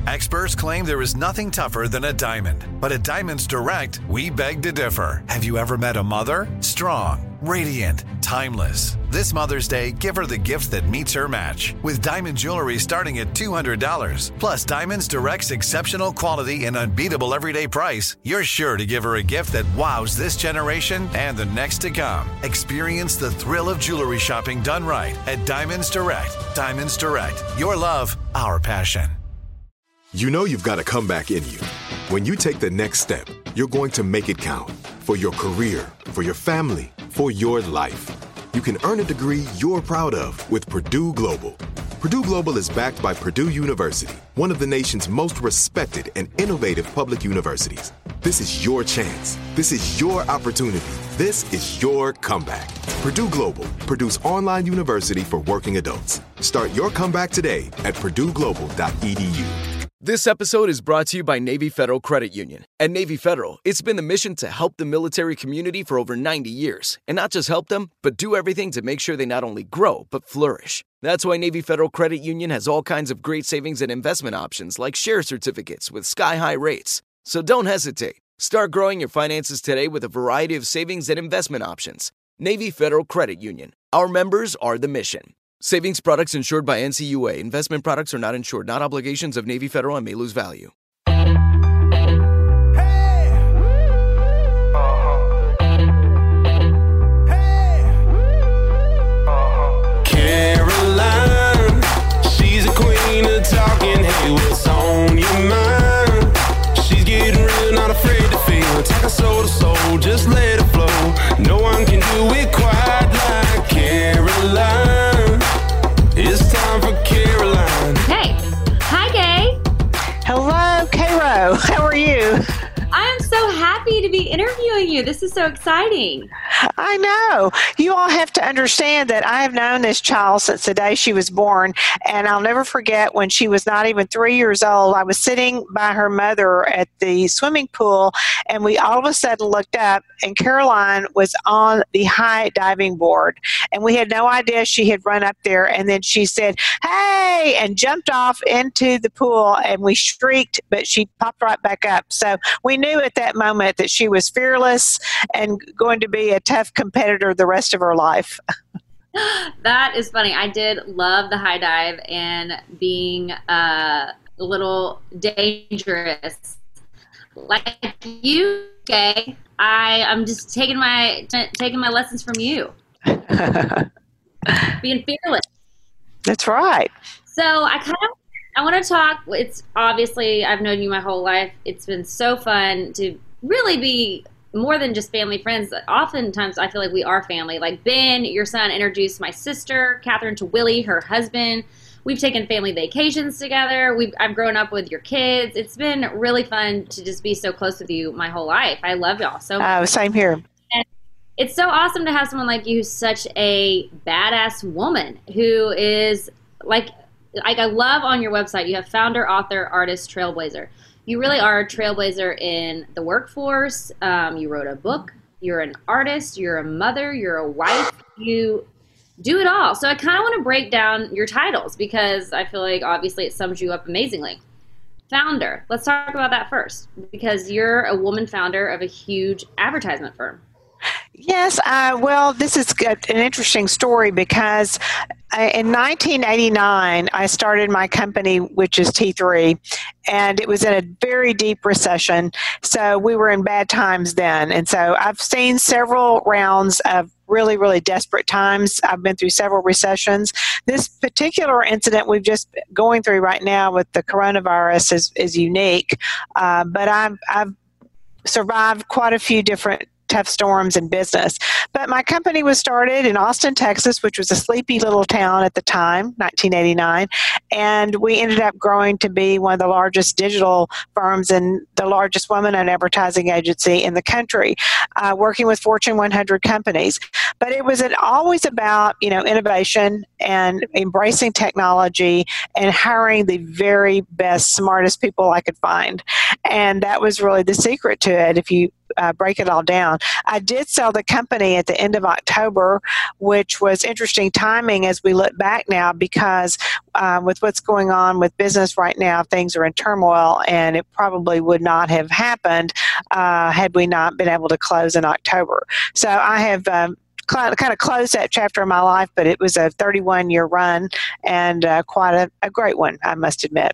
Experts claim there is nothing tougher than a diamond. But at Diamonds Direct, we beg to differ. Have you ever met a mother? Strong, radiant, timeless. This Mother's Day, give her the gift that meets her match. With diamond jewelry starting at $200. Plus Diamonds Direct's exceptional quality and unbeatable everyday price, you're sure to give her a gift that wows this generation and the next to come. Experience the thrill of jewelry shopping done right at Diamonds Direct. Diamonds Direct. Your love, our passion. You know you've got a comeback in you. When you take the next step, you're going to make it count. For your career, for your family, for your life. You can earn a degree you're proud of with Purdue Global. Purdue Global is backed by Purdue University, one of the nation's most respected and innovative public universities. This is your chance. This is your opportunity. This is your comeback. Purdue Global, Purdue's online university for working adults. Start your comeback today at purdueglobal.edu. This episode is brought to you by Navy Federal Credit Union. At Navy Federal, it's been the mission to help the military community for over 90 years. And not just help them, but do everything to make sure they not only grow, but flourish. That's why Navy Federal Credit Union has all kinds of great savings and investment options like share certificates with sky-high rates. So don't hesitate. Start growing your finances today with a variety of savings and investment options. Navy Federal Credit Union. Our members are the mission. Savings products insured by NCUA. Investment products are not insured, not obligations of Navy Federal and may lose value. Caroline, she's a queen of talking. Hey, what's on your mind? She's getting real, not afraid to feel. Talking soul to soul, just let it flow. No one can do it quite like Caroline. It's time for Caroline. Hey. Hi, Gay. Hello, Cairo. How are you? I am so happy to be interviewing you. This is so exciting. I know. You all have to understand that I have known this child since the day she was born, and I'll never forget when she was not even 3 years old. I was sitting by her mother at the swimming pool, and we all of a sudden looked up, and Caroline was on the high diving board, and we had no idea she had run up there, and then she said, "Hey," and jumped off into the pool, and we shrieked, but she popped right back up. So we knew at that moment that she was fearless and going to be a tough competitor the rest of her life. That is funny. I did love the high dive and being a little dangerous. Like you, Gay, I'm just taking my lessons from you. Being fearless. That's right. So I want to talk. It's obviously, I've known you my whole life. It's been so fun to really be more than just family friends. Oftentimes I feel like we are family. Like Ben, your son, introduced my sister, Catherine, to Willie, her husband. We've taken family vacations together. I've grown up with your kids. It's been really fun to just be so close with you my whole life. I love y'all so much. Oh, same here. And it's so awesome to have someone like you who's such a badass woman who is like I love on your website, you have founder, author, artist, trailblazer. You really are a trailblazer in the workforce. You wrote a book. You're an artist. You're a mother. You're a wife. You do it all. So I kind of want to break down your titles because I feel like obviously it sums you up amazingly. Founder. Let's talk about that first because you're a woman founder of a huge advertisement firm. Yes, well, this is an interesting story because in 1989, I started my company, which is T3, and it was in a very deep recession. So we were in bad times then. And so I've seen several rounds of really, really desperate times. I've been through several recessions. This particular incident we've just going through right now with the coronavirus is unique, but I've survived quite a few different tough storms in business. But my company was started in Austin, Texas, which was a sleepy little town at the time, 1989. And we ended up growing to be one of the largest digital firms and the largest woman-owned advertising agency in the country, working with Fortune 100 companies. But it was always about, innovation and embracing technology and hiring the very best, smartest people I could find. And that was really the secret to it. If you break it all down. I did sell the company at the end of October, which was interesting timing as we look back now, because with what's going on with business right now, things are in turmoil, and it probably would not have happened had we not been able to close in October. So I have kind of closed that chapter of my life, but it was a 31-year run, and quite a great one, I must admit.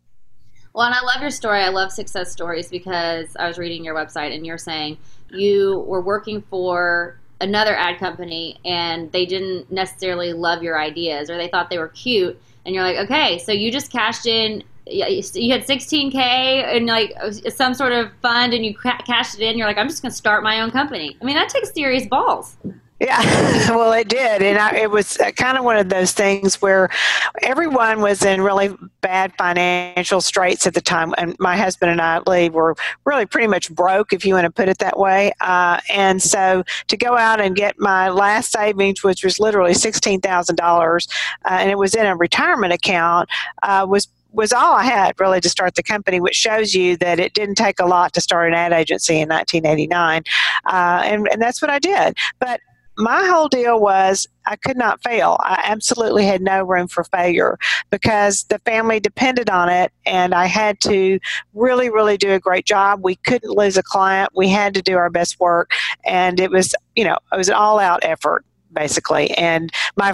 Well, and I love your story. I love success stories, because I was reading your website and you're saying you were working for another ad company and they didn't necessarily love your ideas, or they thought they were cute. And you're like, okay, so you just cashed in, you had $16K and like some sort of fund, and you cashed it in. You're like, I'm just going to start my own company. I mean, that takes serious balls. Yeah, well, it did. And it was kind of one of those things where everyone was in really bad financial straits at the time. And my husband and I, Lee, were really pretty much broke, if you want to put it that way. And so to go out and get my last savings, which was literally $16,000, and it was in a retirement account, was all I had really to start the company, which shows you that it didn't take a lot to start an ad agency in 1989. And that's what I did. But my whole deal was I could not fail. I absolutely had no room for failure, because the family depended on it, and I had to really, really do a great job. We couldn't lose a client. We had to do our best work, and it was an all-out effort, basically. And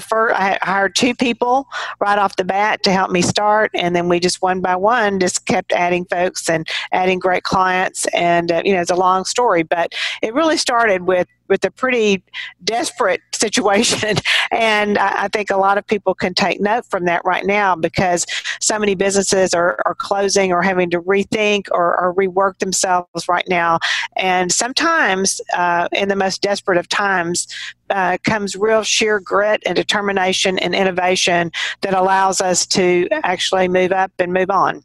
I hired 2 people right off the bat to help me start, and then we just one by one just kept adding folks and adding great clients. And it's a long story, but it really started with a pretty desperate situation. And I think a lot of people can take note from that right now, because so many businesses are closing or having to rethink or rework themselves right now. And sometimes in the most desperate of times comes real sheer grit and determination and innovation that allows us to actually move up and move on.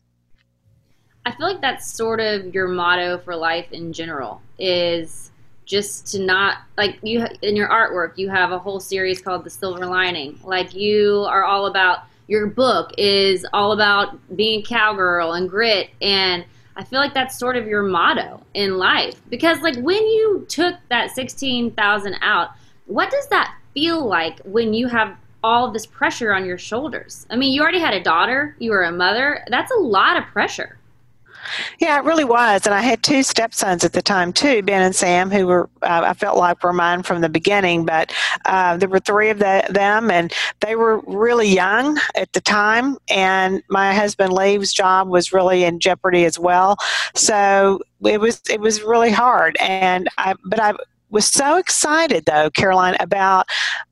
I feel like that's sort of your motto for life in general, is just to not, like, you in your artwork, you have a whole series called The Silver Lining. Like, you are all about, your book is all about being a cowgirl and grit. And I feel like that's sort of your motto in life. Because, like, when you took that 16,000 out, what does that feel like when you have all of this pressure on your shoulders? I mean, you already had a daughter, you were a mother. That's a lot of pressure. Yeah, it really was. And I had 2 stepsons at the time, too, Ben and Sam, who were, I felt like were mine from the beginning. But there were 3 of them, and they were really young at the time. And my husband Lee's job was really in jeopardy as well. So it was really hard. But I was so excited, though, Caroline, about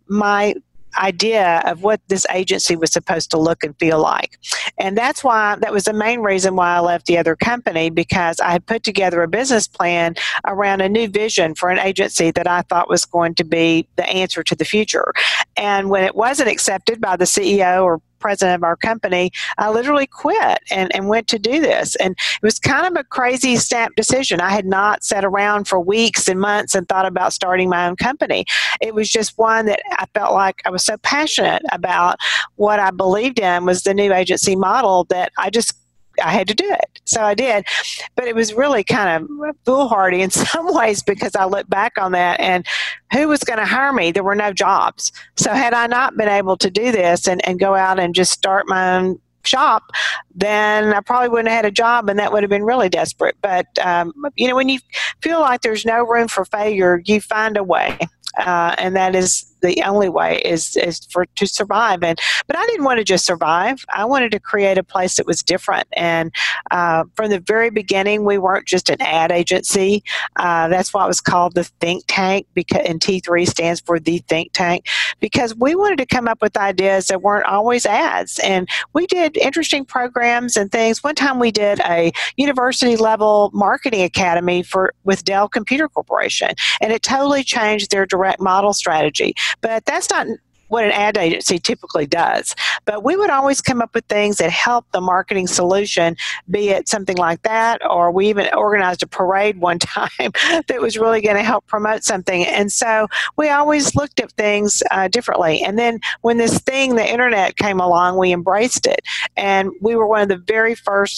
my idea of what this agency was supposed to look and feel like. And that was the main reason why I left the other company, because I had put together a business plan around a new vision for an agency that I thought was going to be the answer to the future. And when it wasn't accepted by the CEO or president of our company, I literally quit and went to do this. And it was kind of a crazy snap decision. I had not sat around for weeks and months and thought about starting my own company. It was just one that I felt like I was so passionate about what I believed in was the new agency model that I had to do it. So I did. But it was really kind of foolhardy in some ways, because I look back on that and who was going to hire me? There were no jobs. So had I not been able to do this and go out and just start my own shop, then I probably wouldn't have had a job, and that would have been really desperate. But, when you feel like there's no room for failure, you find a way. And that is the only way is to survive. But I didn't want to just survive. I wanted to create a place that was different. And from the very beginning, we weren't just an ad agency. That's why it was called the Think Tank, and T3 stands for the Think Tank, because we wanted to come up with ideas that weren't always ads. And we did interesting programs and things. One time we did a university level marketing academy with Dell Computer Corporation, and it totally changed their direct model strategy. But that's not what an ad agency typically does. But we would always come up with things that help the marketing solution, be it something like that, or we even organized a parade one time that was really going to help promote something. And so we always looked at things differently. And then when the internet came along, we embraced it. And we were one of the very first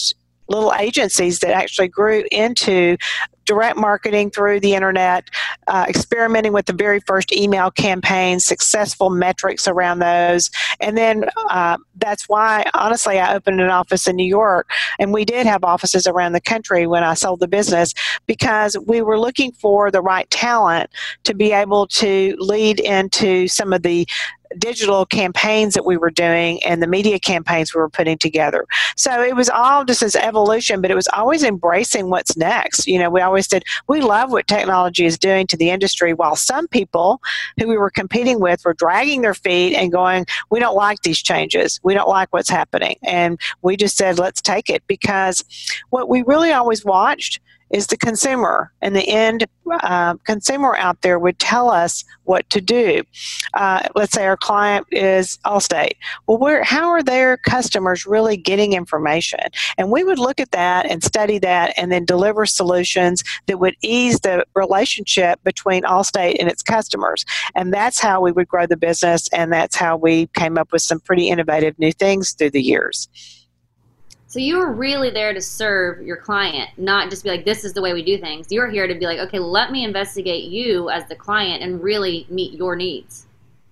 little agencies that actually grew into direct marketing through the internet, experimenting with the very first email campaigns, successful metrics around those. And then that's why, honestly, I opened an office in New York, and we did have offices around the country when I sold the business, because we were looking for the right talent to be able to lead into some of the digital campaigns that we were doing and the media campaigns we were putting together. So it was all just this evolution, but it was always embracing what's next. We always said, we love what technology is doing to the industry, while some people who we were competing with were dragging their feet and going, we don't like these changes. We don't like what's happening. And we just said, let's take it, because what we really always watched is the consumer, and the end consumer out there would tell us what to do. Let's say our client is Allstate. Well, how are their customers really getting information? And we would look at that and study that, and then deliver solutions that would ease the relationship between Allstate and its customers. And that's how we would grow the business, and that's how we came up with some pretty innovative new things through the years. So you were really there to serve your client, not just be like, this is the way we do things. You were here to be like, okay, let me investigate you as the client and really meet your needs.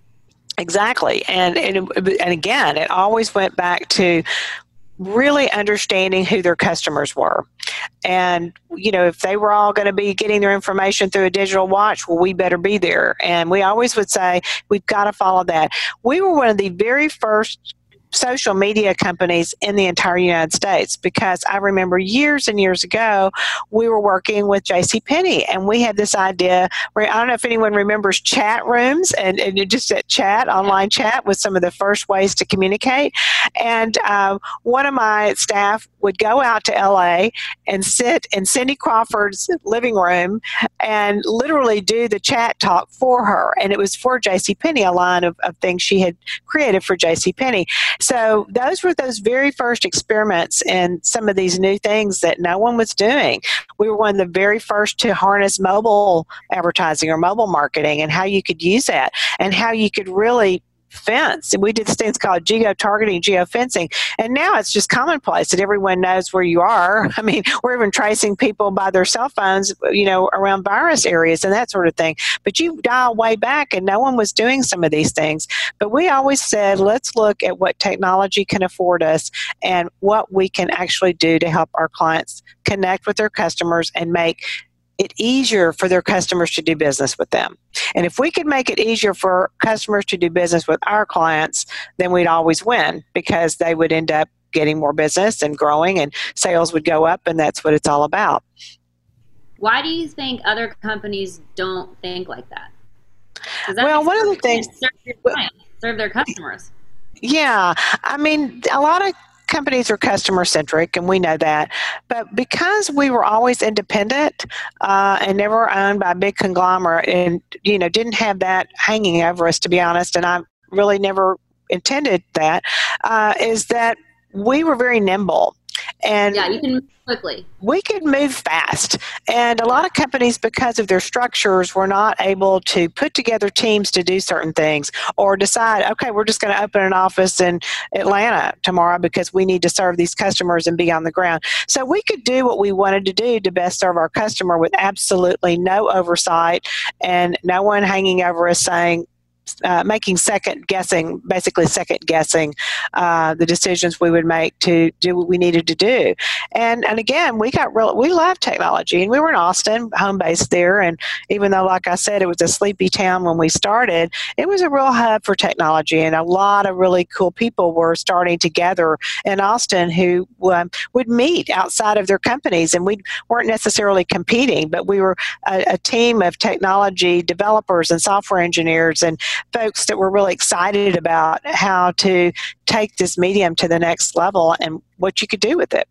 Exactly. And again, it always went back to really understanding who their customers were. And, if they were all going to be getting their information through a digital watch, well, we better be there. And we always would say, we've got to follow that. We were one of the very first social media companies in the entire United States, because I remember years and years ago, we were working with JCPenney, and we had this idea where, I don't know if anyone remembers chat rooms, and just that online chat was some of the first ways to communicate. And one of my staff would go out to LA and sit in Cindy Crawford's living room and literally do the chat talk for her. And it was for JCPenney, a line of things she had created for JCPenney. So those were those very first experiments in some of these new things that no one was doing. We were one of the very first to harness mobile advertising or mobile marketing, and how you could use that, and how you could really fence. And we did things called geo-targeting, geo-fencing. And now it's just commonplace that everyone knows where you are. I mean, we're even tracing people by their cell phones, around virus areas and that sort of thing. But you dial way back, and no one was doing some of these things. But we always said, let's look at what technology can afford us and what we can actually do to help our clients connect with their customers and make it easier for their customers to do business with them. And if we could make it easier for customers to do business with our clients, then we'd always win, because they would end up getting more business and growing, and sales would go up, and that's what it's all about. Why do you think other companies don't think like that? Well, one of the things... Serve their customers. Yeah. I mean, a lot of companies are customer centric, and we know that. But because we were always independent and never owned by a big conglomerate, and didn't have that hanging over us, to be honest, and I really never intended that, is that we were very nimble. And yeah, you can move quickly. We could move fast. And a lot of companies, because of their structures, were not able to put together teams to do certain things, or decide, okay, we're just going to open an office in Atlanta tomorrow because we need to serve these customers and be on the ground. So we could do what we wanted to do to best serve our customer with absolutely no oversight and no one hanging over us saying, making second guessing the decisions we would make to do what we needed to do. And again, we love technology, and we were in Austin, home base there. And even though, like I said, it was a sleepy town when we started, it was a real hub for technology, and a lot of really cool people were starting to gather in Austin who would meet outside of their companies, and we weren't necessarily competing, but we were a team of technology developers and software engineers and folks that were really excited about how to take this medium to the next level and what you could do with it.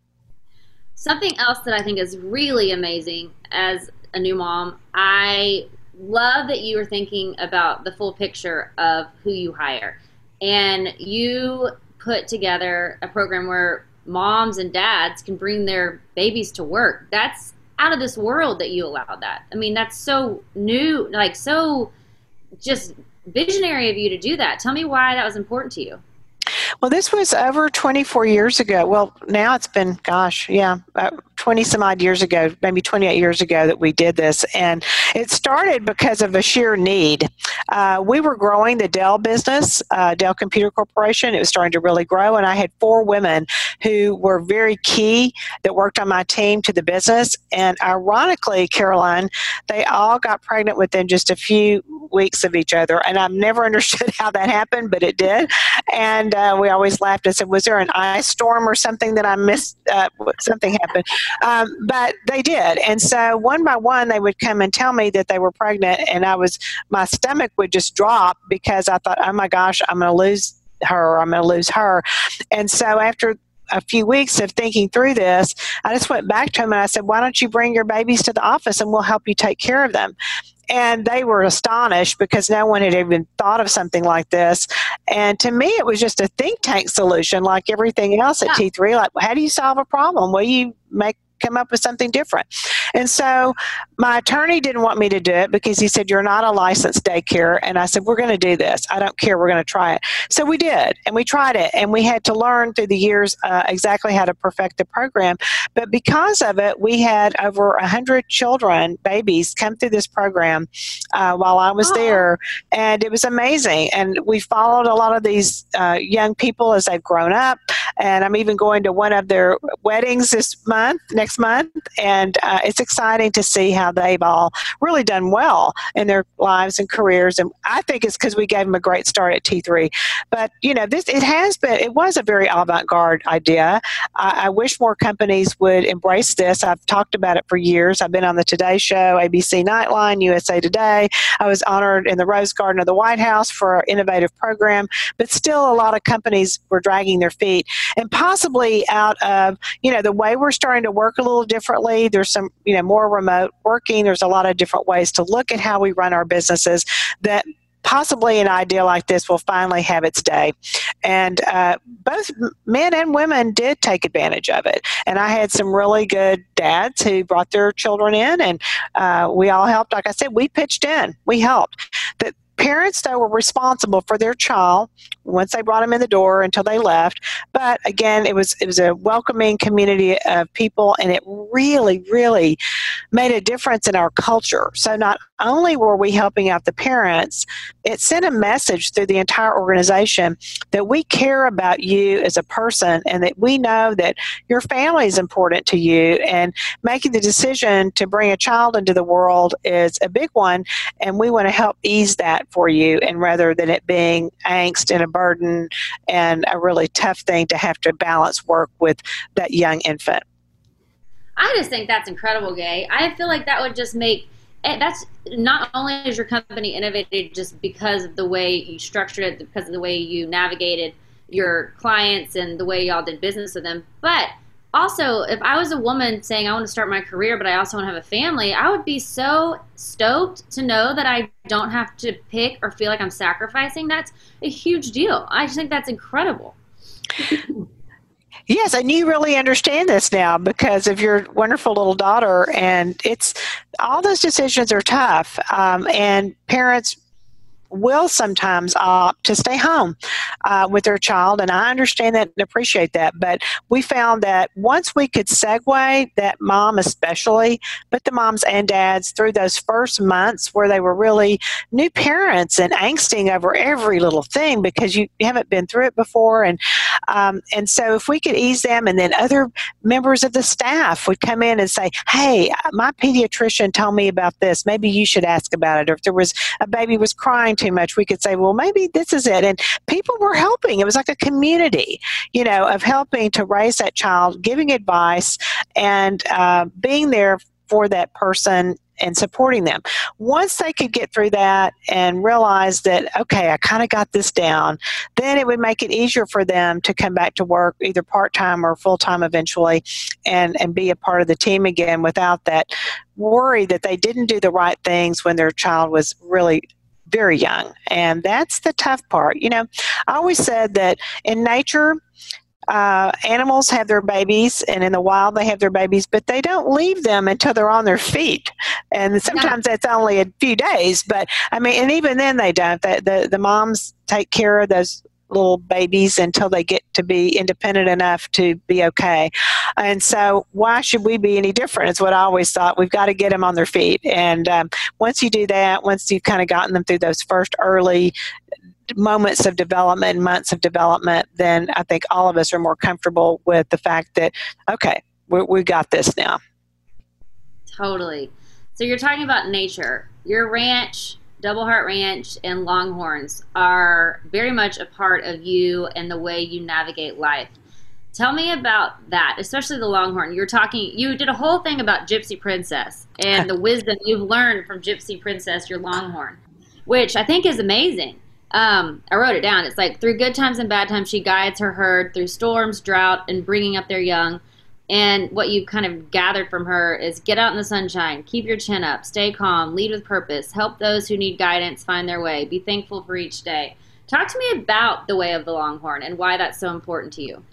Something else that I think is really amazing as a new mom, I love that you are thinking about the full picture of who you hire. And you put together a program where moms and dads can bring their babies to work. That's out of this world that you allowed that. I mean, that's so new, so just visionary of you to do that. Tell me why that was important to you. Well, this was over 24 years ago. Well, now it's been, 20 some odd years ago, maybe 28 years ago that we did this. And it started because of a sheer need. We were growing the Dell business, Dell Computer Corporation. It was starting to really grow. And I had 4 women who were very key that worked on my team to the business. And ironically, Caroline, they all got pregnant within just a few weeks of each other. And I've never understood how that happened, but it did. And we always laughed and said, was there an ice storm or something that I missed? Something happened. But they did. And so one by one, they would come and tell me that they were pregnant. And my stomach would just drop because I thought, oh my gosh, I'm going to lose her. I'm going to lose her. And so after a few weeks of thinking through this, I just went back to them and I said, why don't you bring your babies to the office and we'll help you take care of them? And they were astonished because no one had even thought of something like this. And to me, it was just a think tank solution like everything else at T3. Like, how do you solve a problem? Well, you come up with something different. And so my attorney didn't want me to do it because he said, you're not a licensed daycare. And I said, we're going to do this. I don't care. We're going to try it. So we did. And we tried it. And we had to learn through the years exactly how to perfect the program. But because of it, we had over 100 children, babies, come through this program while I was there. And it was amazing. And we followed a lot of these young people as they've grown up. And I'm even going to one of their weddings next month. And it's exciting to see how they've all really done well in their lives and careers. And I think it's because we gave them a great start at T3. But, it was a very avant-garde idea. I wish more companies would embrace this. I've talked about it for years. I've been on the Today Show, ABC Nightline, USA Today. I was honored in the Rose Garden of the White House for our innovative program. But still, a lot of companies were dragging their feet. And possibly out of, the way we're starting to work a little differently. There's some, more remote working. There's a lot of different ways to look at how we run our businesses that possibly an idea like this will finally have its day. And both men and women did take advantage of it. And I had some really good dads who brought their children in, and we all helped. Like I said, we pitched in. We helped. The parents, though, were responsible for their child once they brought them in the door until they left. But again, it was a welcoming community of people, and it really, really made a difference in our culture. So not only were we helping out the parents, it sent a message through the entire organization that we care about you as a person and that we know that your family is important to you, and making the decision to bring a child into the world is a big one, and we want to help ease that for you, and rather than it being angst and a burden and a really tough thing to have to balance work with that young infant. I just think that's incredible, Gay. I feel like that would just make that's not only is your company innovative just because of the way you structured it, because of the way you navigated your clients and the way y'all did business with them, but also, if I was a woman saying I want to start my career, but I also want to have a family, I would be so stoked to know that I don't have to pick or feel like I'm sacrificing. That's a huge deal. I just think that's incredible. Yes, and you really understand this now because of your wonderful little daughter, and it's all those decisions are tough, and parents will sometimes opt to stay home with their child, and I understand that and appreciate that. But we found that once we could segue that mom especially, but the moms and dads through those first months where they were really new parents and angsting over every little thing because you haven't been through it before, and so if we could ease them, and then other members of the staff would come in and say, hey, my pediatrician told me about this, maybe you should ask about it. Or if there was a baby was crying too much, we could say, well, maybe this is it. And people were helping. It was like a community, of helping to raise that child, giving advice, and being there for that person and supporting them. Once they could get through that and realize that, okay, I kind of got this down, then it would make it easier for them to come back to work either part-time or full-time eventually and be a part of the team again without that worry that they didn't do the right things when their child was really very young. And that's the tough part. I always said that in nature, animals have their babies, and in the wild they have their babies, but they don't leave them until they're on their feet. And sometimes that's only a few days, but and even then they don't. The moms take care of those little babies until they get to be independent enough to be okay. And so why should we be any different? It's what I always thought. We've got to get them on their feet. And once you do that, once you've kind of gotten them through those first early moments of development, months of development, then I think all of us are more comfortable with the fact that, okay, we got this now. Totally. So you're talking about nature. Your ranch, Double Heart Ranch and Longhorns are very much a part of you and the way you navigate life. Tell me about that, especially the Longhorn. You did a whole thing about Gypsy Princess and the wisdom you've learned from Gypsy Princess, your Longhorn, which I think is amazing. I wrote it down. It's like, through good times and bad times, she guides her herd through storms, drought, and bringing up their young. And what you kind of gathered from her is get out in the sunshine, keep your chin up, stay calm, lead with purpose, help those who need guidance find their way, be thankful for each day. Talk to me about the way of the Longhorn and why that's so important to you.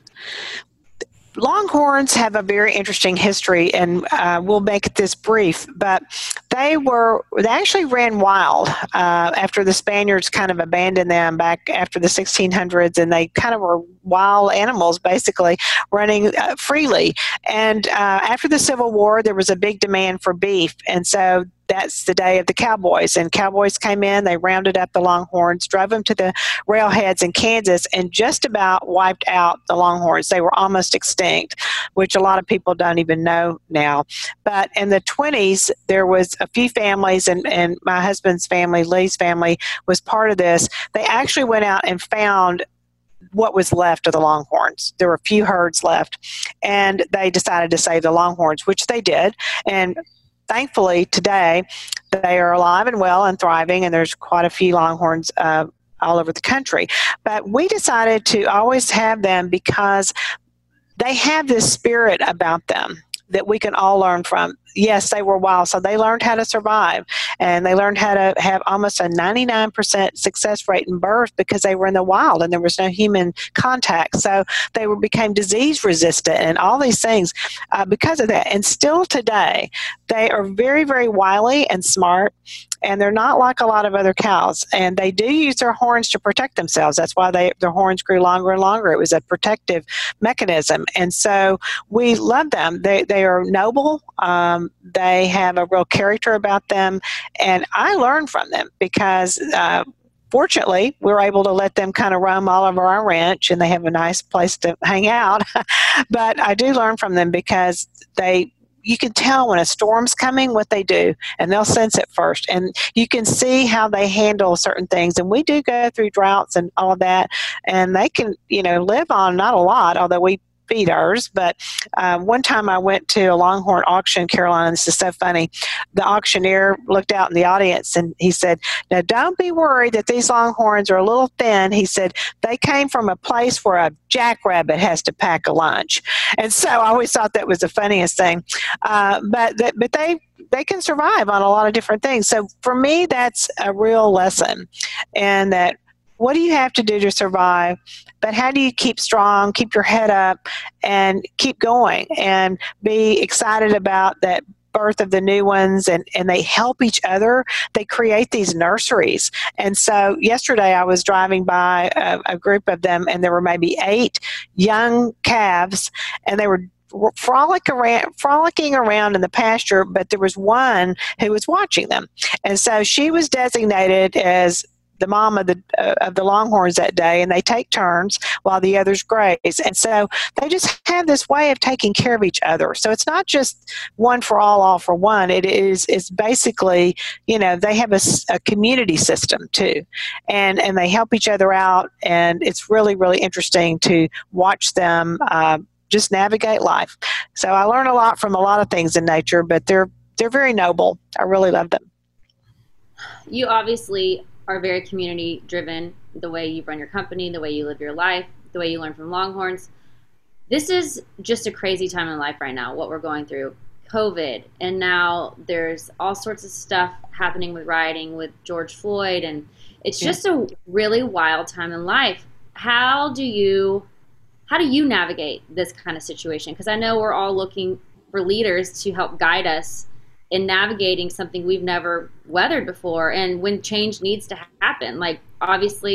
Longhorns have a very interesting history, and we'll make this brief, but they actually ran wild after the Spaniards kind of abandoned them back after the 1600s, and they kind of were wild animals basically running freely. And after the Civil War, there was a big demand for beef, and so that's the day of the cowboys. And cowboys came in, they rounded up the Longhorns, drove them to the railheads in Kansas, and just about wiped out the Longhorns. They were almost extinct, which a lot of people don't even know now. But in the 20s, there was a few families, and my husband's family, Lee's family, was part of this. They actually went out and found what was left of the Longhorns. There were a few herds left, and they decided to save the Longhorns, which they did. And thankfully, today, they are alive and well and thriving, and there's quite a few Longhorns all over the country. But we decided to always have them because they have this spirit about them that we can all learn from. Yes, they were wild, so they learned how to survive, and they learned how to have almost a 99% success rate in birth because they were in the wild and there was no human contact. So they became disease resistant and all these things because of that. And still today, they are very, very wily and smart, and they're not like a lot of other cows. And they do use their horns to protect themselves. That's why their horns grew longer and longer. It was a protective mechanism. And so we love them. They are noble. They have a real character about them. And I learn from them because fortunately, we're able to let them kind of roam all over our ranch, and they have a nice place to hang out. But I do learn from them because you can tell when a storm's coming what they do, and they'll sense it first. And you can see how they handle certain things. And we do go through droughts and all of that, and they can, live on not a lot, although we feed ours. But one time I went to a Longhorn auction, Carolina. This is so funny. The auctioneer looked out in the audience and he said, "Now don't be worried that these Longhorns are a little thin." He said, "They came from a place where a jackrabbit has to pack a lunch." And so I always thought that was the funniest thing. But they can survive on a lot of different things. So for me, that's a real lesson. And that what do you have to do to survive? But how do you keep strong, keep your head up, and keep going and be excited about that birth of the new ones, and they help each other. They create these nurseries. And so yesterday I was driving by a group of them, and there were maybe 8 young calves, and they were frolicking around in the pasture, but there was one who was watching them. And so she was designated as the mom of the Longhorns that day, and they take turns while the others graze. And so they just have this way of taking care of each other. So it's not just one for all for one. It's basically, they have a community system too, and they help each other out. And it's really, really interesting to watch them just navigate life. So I learn a lot from a lot of things in nature, but they're very noble. I really love them. You obviously are very community driven, the way you run your company, the way you live your life, the way you learn from Longhorns. This is just a crazy time in life right now, what we're going through. COVID, and now there's all sorts of stuff happening with rioting with George Floyd, and it's just a really wild time in life. How do you navigate this kind of situation? Because I know we're all looking for leaders to help guide us in navigating something we've never weathered before, and when change needs to happen. Like, obviously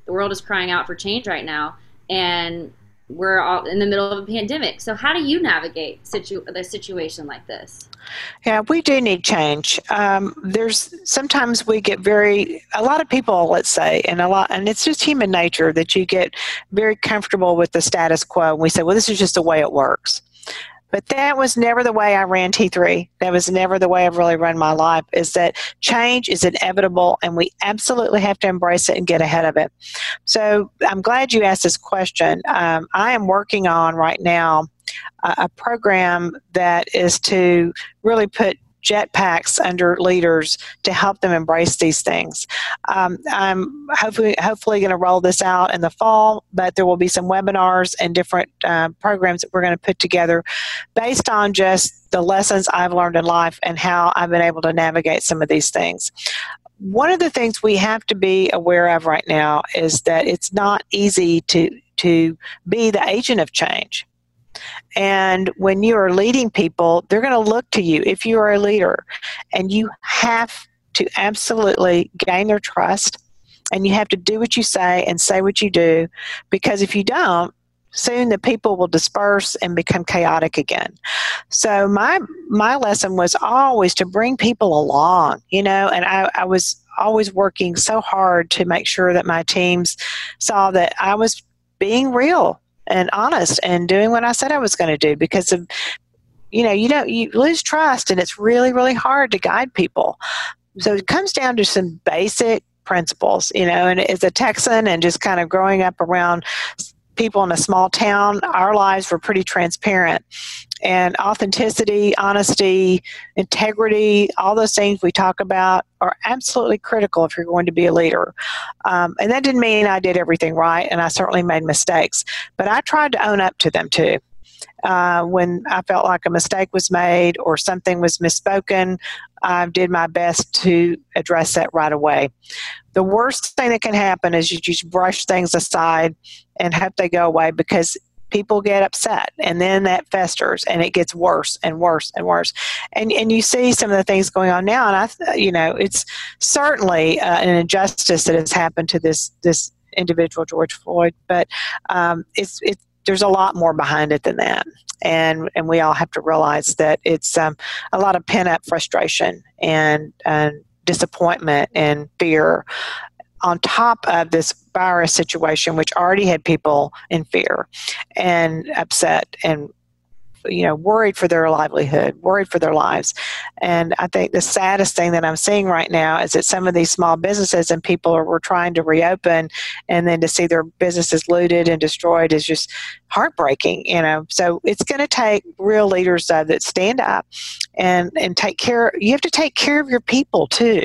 the world is crying out for change right now, and we're all in the middle of a pandemic. So how do you navigate the situation like this? Yeah, we do need change. Sometimes we get a lot of people, let's say, and it's just human nature that you get very comfortable with the status quo. And we say, well, this is just the way it works. But that was never the way I ran T3. That was never the way I've really run my life, is that change is inevitable and we absolutely have to embrace it and get ahead of it. So I'm glad you asked this question. I am working on right now a program that is to really put jetpacks under leaders to help them embrace these things. I'm hopefully going to roll this out in the fall, but there will be some webinars and different programs that we're going to put together based on just the lessons I've learned in life and how I've been able to navigate some of these things. One of the things we have to be aware of right now is that it's not easy to be the agent of change. And when you are leading people, they're going to look to you if you are a leader. And you have to absolutely gain their trust. And you have to do what you say and say what you do. Because if you don't, soon the people will disperse and become chaotic again. So my lesson was always to bring people along, and I was always working so hard to make sure that my teams saw that I was being real and honest and doing what I said I was going to do, because of, you lose trust and it's really, really hard to guide people. So it comes down to some basic principles, and as a Texan and just kind of growing up around people in a small town, our lives were pretty transparent. And authenticity, honesty, integrity, all those things we talk about are absolutely critical if you're going to be a leader. And that didn't mean I did everything right, and I certainly made mistakes. But I tried to own up to them too. When I felt like a mistake was made or something was misspoken, I did my best to address that right away. The worst thing that can happen is you just brush things aside and hope they go away, because people get upset and then that festers and it gets worse and worse and worse. And you see some of the things going on now, and it's certainly an injustice that has happened to this individual, George Floyd, but there's a lot more behind it than that. And we all have to realize that it's a lot of pent-up frustration and disappointment and fear on top of this virus situation, which already had people in fear and upset and worried for their livelihood, worried for their lives. And I think the saddest thing that I'm seeing right now is that some of these small businesses and people were trying to reopen, and then to see their businesses looted and destroyed is just heartbreaking, So it's going to take real leaders that stand up and take care. You have to take care of your people too.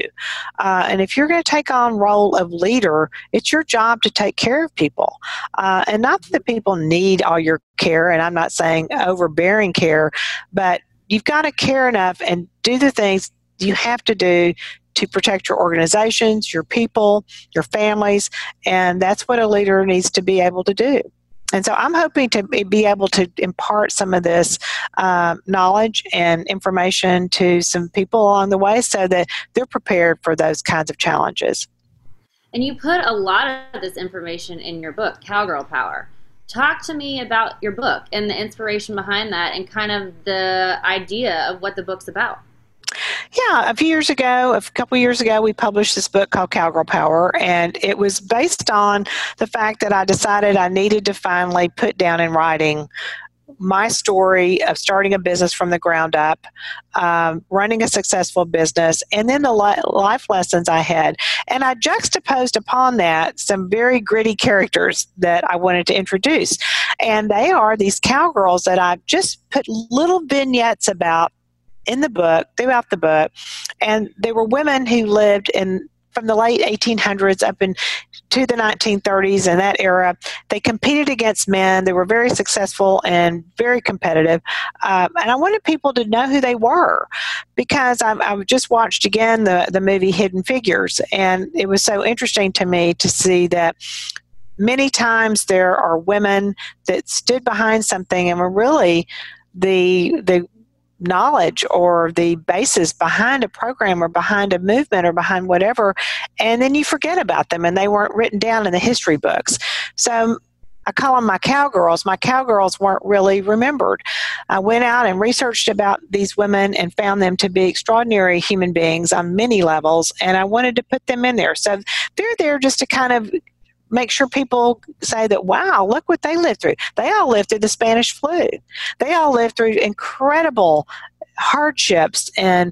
And if you're going to take on role of leader, it's your job to take care of people. And not that people need all your care, and I'm not saying overbearing care, but you've got to care enough and do the things you have to do to protect your organizations, your people, your families, and that's what a leader needs to be able to do. And so I'm hoping to be able to impart some of this knowledge and information to some people along the way so that they're prepared for those kinds of challenges. And you put a lot of this information in your book, Cowgirl Power. Talk to me about your book and the inspiration behind that and kind of the idea of what the book's about. Yeah, a couple years ago, we published this book called Cowgirl Power, and it was based on the fact that I decided I needed to finally put down in writing my story of starting a business from the ground up, running a successful business, and then the life lessons I had. And I juxtaposed upon that some very gritty characters that I wanted to introduce. And they are these cowgirls that I've just put little vignettes about in the book, throughout the book. And they were women who lived from the late 1800s up into the 1930s and that era. They competed against men. They were very successful and very competitive. And I wanted people to know who they were, because I just watched again the movie Hidden Figures. And it was so interesting to me to see that many times there are women that stood behind something and were really the knowledge or the basis behind a program or behind a movement or behind whatever, and then you forget about them and they weren't written down in the history books. So I call them my cowgirls. My cowgirls weren't really remembered. I went out and researched about these women and found them to be extraordinary human beings on many levels, and I wanted to put them in there. So they're there just to kind of make sure people say that, wow, look what they lived through. They all lived through the Spanish flu. They all lived through incredible hardships and,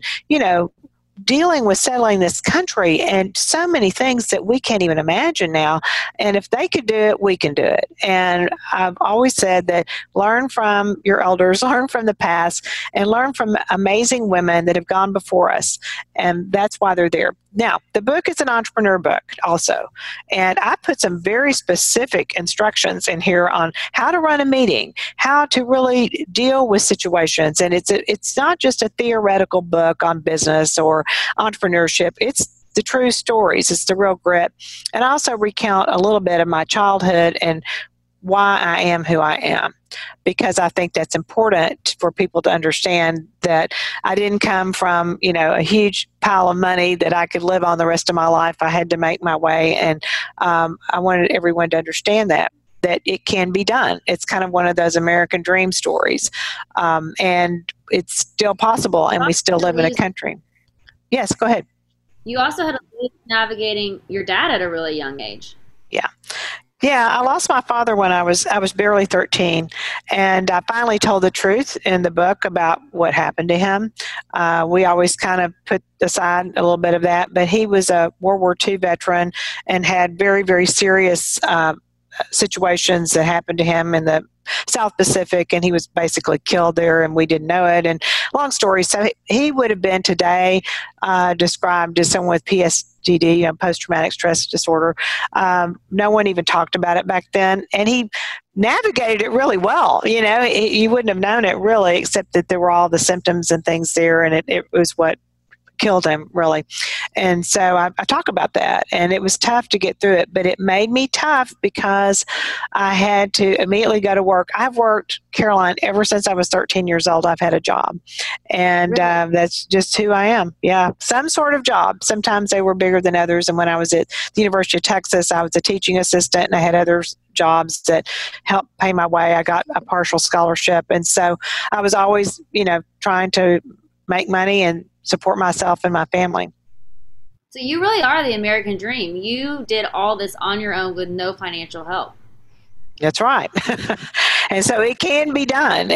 dealing with settling this country and so many things that we can't even imagine now. And if they could do it, we can do it. And I've always said that learn from your elders, learn from the past, and learn from amazing women that have gone before us. And that's why they're there. Now, the book is an entrepreneur book also. And I put some very specific instructions in here on how to run a meeting, how to really deal with situations. And it's not just a theoretical book on business or entrepreneurship. It's the true stories. It's the real grit. And I also recount a little bit of my childhood and why I am who I am, because I think that's important for people to understand that I didn't come from, a huge pile of money that I could live on the rest of my life. I had to make my way, and I wanted everyone to understand that it can be done. It's kind of one of those American dream stories, and it's still possible, and we still live in a country. Yes, go ahead. You also had a way of navigating your dad at a really young age. Yeah, I lost my father when I was barely 13, and I finally told the truth in the book about what happened to him. We always kind of put aside a little bit of that, but he was a World War II veteran and had very, very serious situations that happened to him in the South Pacific, and he was basically killed there, and we didn't know it. And long story, so he would have been today described as someone with PTSD, post-traumatic stress disorder. No one even talked about it back then, and he navigated it really well. You wouldn't have known it really, except that there were all the symptoms and things there, and it was what killed him, really. And so I talk about that, and it was tough to get through it, but it made me tough because I had to immediately go to work. I've worked, Caroline, ever since I was 13 years old. I've had a job, and that's just who I am. Yeah, some sort of job. Sometimes they were bigger than others, and when I was at the University of Texas, I was a teaching assistant, and I had other jobs that helped pay my way. I got a partial scholarship, and so I was always, trying to make money and support myself and my family. So you really are the American dream. You did all this on your own with no financial help. That's right. And so it can be done.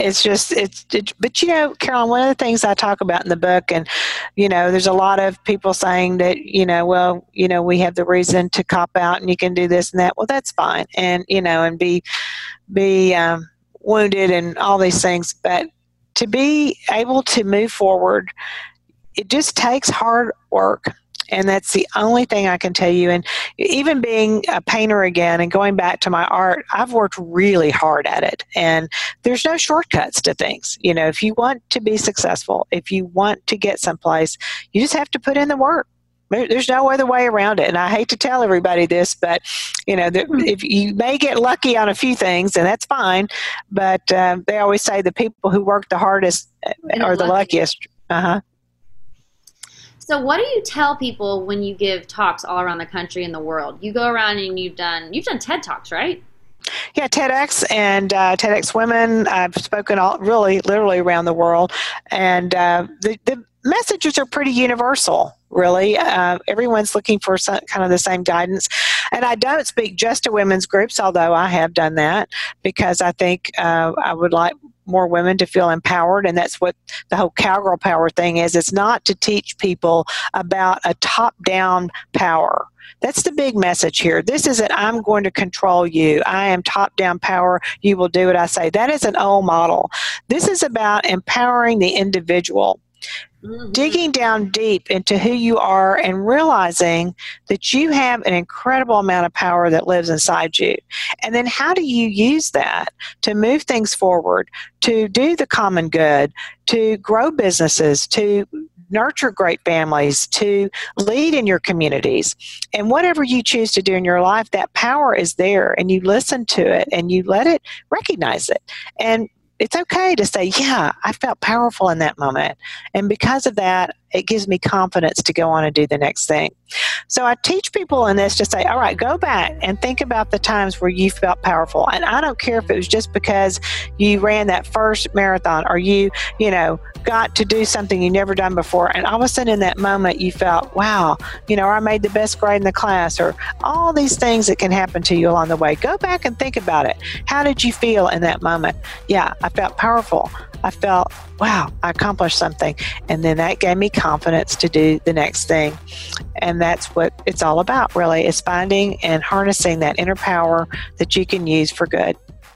But Caroline, one of the things I talk about in the book, and, there's a lot of people saying that, we have the reason to cop out and you can do this and that. Well, that's fine. And, and be wounded and all these things. But to be able to move forward, it just takes hard work. And that's the only thing I can tell you. And even being a painter again and going back to my art, I've worked really hard at it. And there's no shortcuts to things. If you want to be successful, if you want to get someplace, you just have to put in the work. There's no other way around it. And I hate to tell everybody this, but, if you may get lucky on a few things, and that's fine. But they always say the people who work the hardest are the luckiest. So what do you tell people when you give talks all around the country and the world? You go around and you've done TED Talks, right? Yeah, TEDx and TEDx Women. I've spoken literally around the world. And the messages are pretty universal, really. Everyone's looking for kind of the same guidance. And I don't speak just to women's groups, although I have done that, because I think I would like more women to feel empowered, and that's what the whole cowgirl power thing is. It's not to teach people about a top-down power. That's the big message here. This isn't, I'm going to control you. I am top-down power. You will do what I say. That is an old model. This is about empowering the individual. Mm-hmm. Digging down deep into who you are and realizing that you have an incredible amount of power that lives inside you. And then how do you use that to move things forward, to do the common good, to grow businesses, to nurture great families, to lead in your communities. And whatever you choose to do in your life, that power is there, and you listen to it and you let it recognize it. And it's okay to say, yeah, I felt powerful in that moment. And because of that, it gives me confidence to go on and do the next thing. So I teach people in this to say, all right, go back and think about the times where you felt powerful. And I don't care if it was just because you ran that first marathon or you got to do something you never done before. And all of a sudden in that moment, you felt, wow, or I made the best grade in the class, or all these things that can happen to you along the way. Go back and think about it. How did you feel in that moment? Yeah, I felt powerful. I felt, wow, I accomplished something. And then that gave me confidence to do the next thing. And that's what it's all about, really, is finding and harnessing that inner power that you can use for good.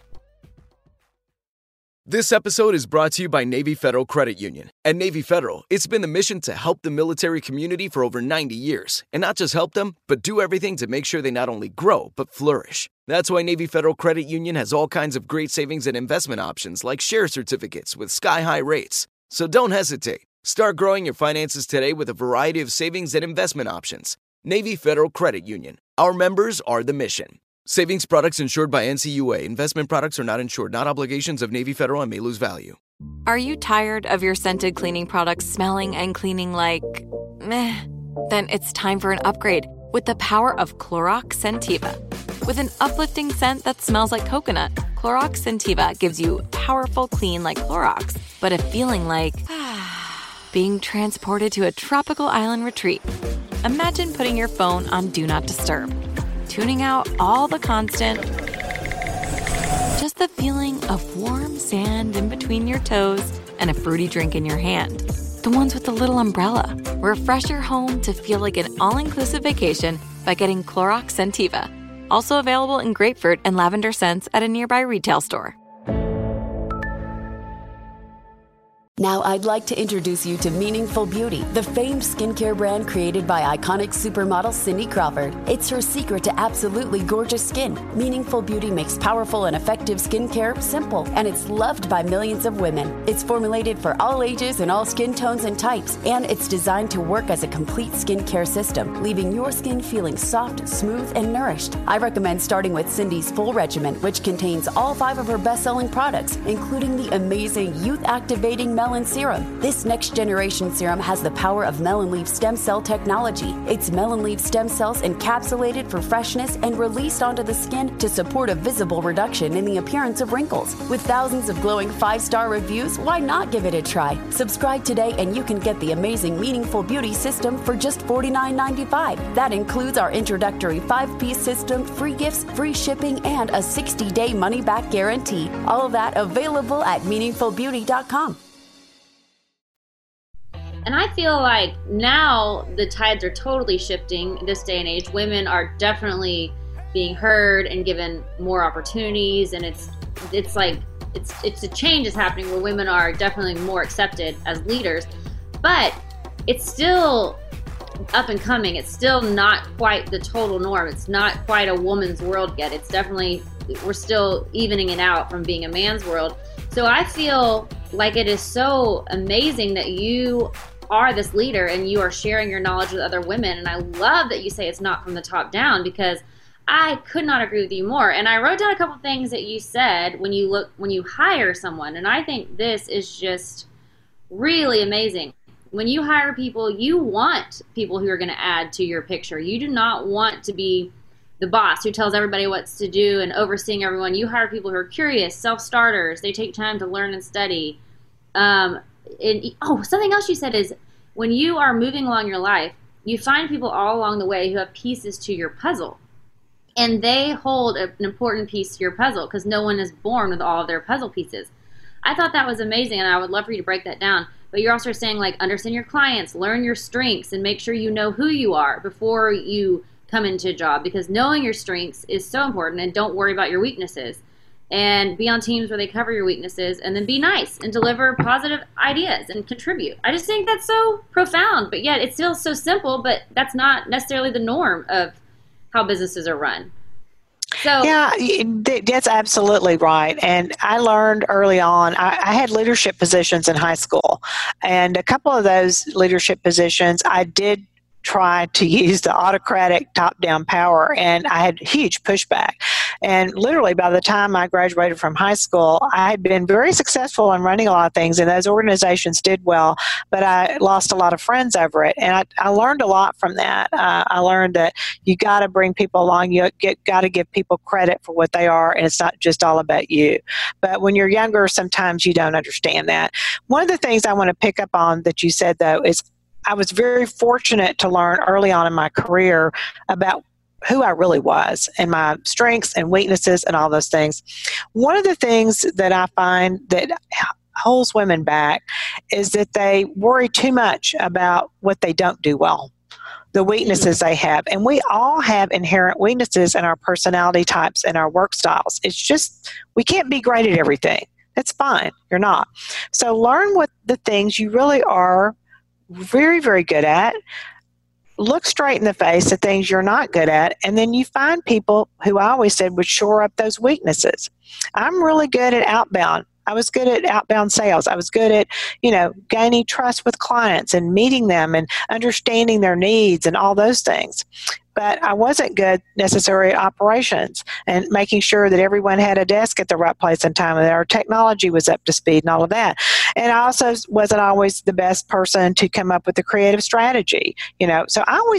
This episode is brought to you by Navy Federal Credit Union. At Navy Federal, it's been the mission to help the military community for over 90 years. And not just help them, but do everything to make sure they not only grow, but flourish. That's why Navy Federal Credit Union has all kinds of great savings and investment options like share certificates with sky-high rates. So don't hesitate. Start growing your finances today with a variety of savings and investment options. Navy Federal Credit Union. Our members are the mission. Savings products insured by NCUA. Investment products are not insured, not obligations of Navy Federal and may lose value. Are you tired of your scented cleaning products smelling and cleaning like meh? Then it's time for an upgrade with the power of Clorox Scentiva. With an uplifting scent that smells like coconut, Clorox Scentiva gives you powerful clean like Clorox, but a feeling like being transported to a tropical island retreat. Imagine putting your phone on Do Not Disturb, tuning out all the constant, just the feeling of warm sand in between your toes and a fruity drink in your hand. The ones with the little umbrella. Refresh your home to feel like an all-inclusive vacation by getting Clorox Scentiva. Also available in grapefruit and lavender scents at a nearby retail store. Now I'd like to introduce you to Meaningful Beauty, the famed skincare brand created by iconic supermodel Cindy Crawford. It's her secret to absolutely gorgeous skin. Meaningful Beauty makes powerful and effective skincare simple, and it's loved by millions of women. It's formulated for all ages and all skin tones and types, and it's designed to work as a complete skincare system, leaving your skin feeling soft, smooth, and nourished. I recommend starting with Cindy's full regimen, which contains all 5 of her best-selling products, including the amazing youth-activating Melon Serum. This next-generation serum has the power of melon leaf stem cell technology. It's melon leaf stem cells encapsulated for freshness and released onto the skin to support a visible reduction in the appearance of wrinkles. With thousands of glowing 5-star reviews, why not give it a try? Subscribe today and you can get the amazing Meaningful Beauty system for just $49.95. That includes our introductory 5-piece system, free gifts, free shipping, and a 60-day money-back guarantee. All of that available at meaningfulbeauty.com. And I feel like now the tides are totally shifting in this day and age. Women are definitely being heard and given more opportunities, and it's a change is happening where women are definitely more accepted as leaders. But it's still up and coming. It's still not quite the total norm. It's not quite a woman's world yet. It's definitely, we're still evening it out from being a man's world. So I feel like it is so amazing that you are this leader and you are sharing your knowledge with other women. And I love that you say it's not from the top down, because I could not agree with you more. And I wrote down a couple things that you said when you hire someone. And I think this is just really amazing. When you hire people, you want people who are going to add to your picture. You do not want to be the boss who tells everybody what to do and overseeing everyone. You hire people who are curious, self-starters. They take time to learn and study. Something else you said is when you are moving along your life, you find people all along the way who have pieces to your puzzle. And they hold an important piece to your puzzle because no one is born with all of their puzzle pieces. I thought that was amazing, and I would love for you to break that down. But you're also saying, like, understand your clients, learn your strengths, and make sure you know who you are before you come into a job, because knowing your strengths is so important, and don't worry about your weaknesses. And be on teams where they cover your weaknesses, and then be nice and deliver positive ideas and contribute. I just think that's so profound, but yet it's still so simple, but that's not necessarily the norm of how businesses are run. So yeah, that's absolutely right. And I learned early on, I had leadership positions in high school, and a couple of those leadership positions I did try to use the autocratic top-down power, and I had huge pushback. And literally by the time I graduated from high school, I had been very successful in running a lot of things, and those organizations did well, but I lost a lot of friends over it. And I learned a lot from that. I learned that you got to bring people along. You got to give people credit for what they are, and it's not just all about you. But when you're younger, sometimes you don't understand that. One of the things I want to pick up on that you said, though, is I was very fortunate to learn early on in my career about who I really was and my strengths and weaknesses and all those things. One of the things that I find that holds women back is that they worry too much about what they don't do well, the weaknesses they have. And we all have inherent weaknesses in our personality types and our work styles. It's just, we can't be great at everything. That's fine. You're not. So learn what the things you really are very, very good at. Look straight in the face at things you're not good at, and then you find people who I always said would shore up those weaknesses. I'm really good at outbound. I was good at outbound sales. I was good at, gaining trust with clients and meeting them and understanding their needs and all those things. But I wasn't good necessarily at operations and making sure that everyone had a desk at the right place and time and that our technology was up to speed and all of that. And I also wasn't always the best person to come up with the creative strategy, So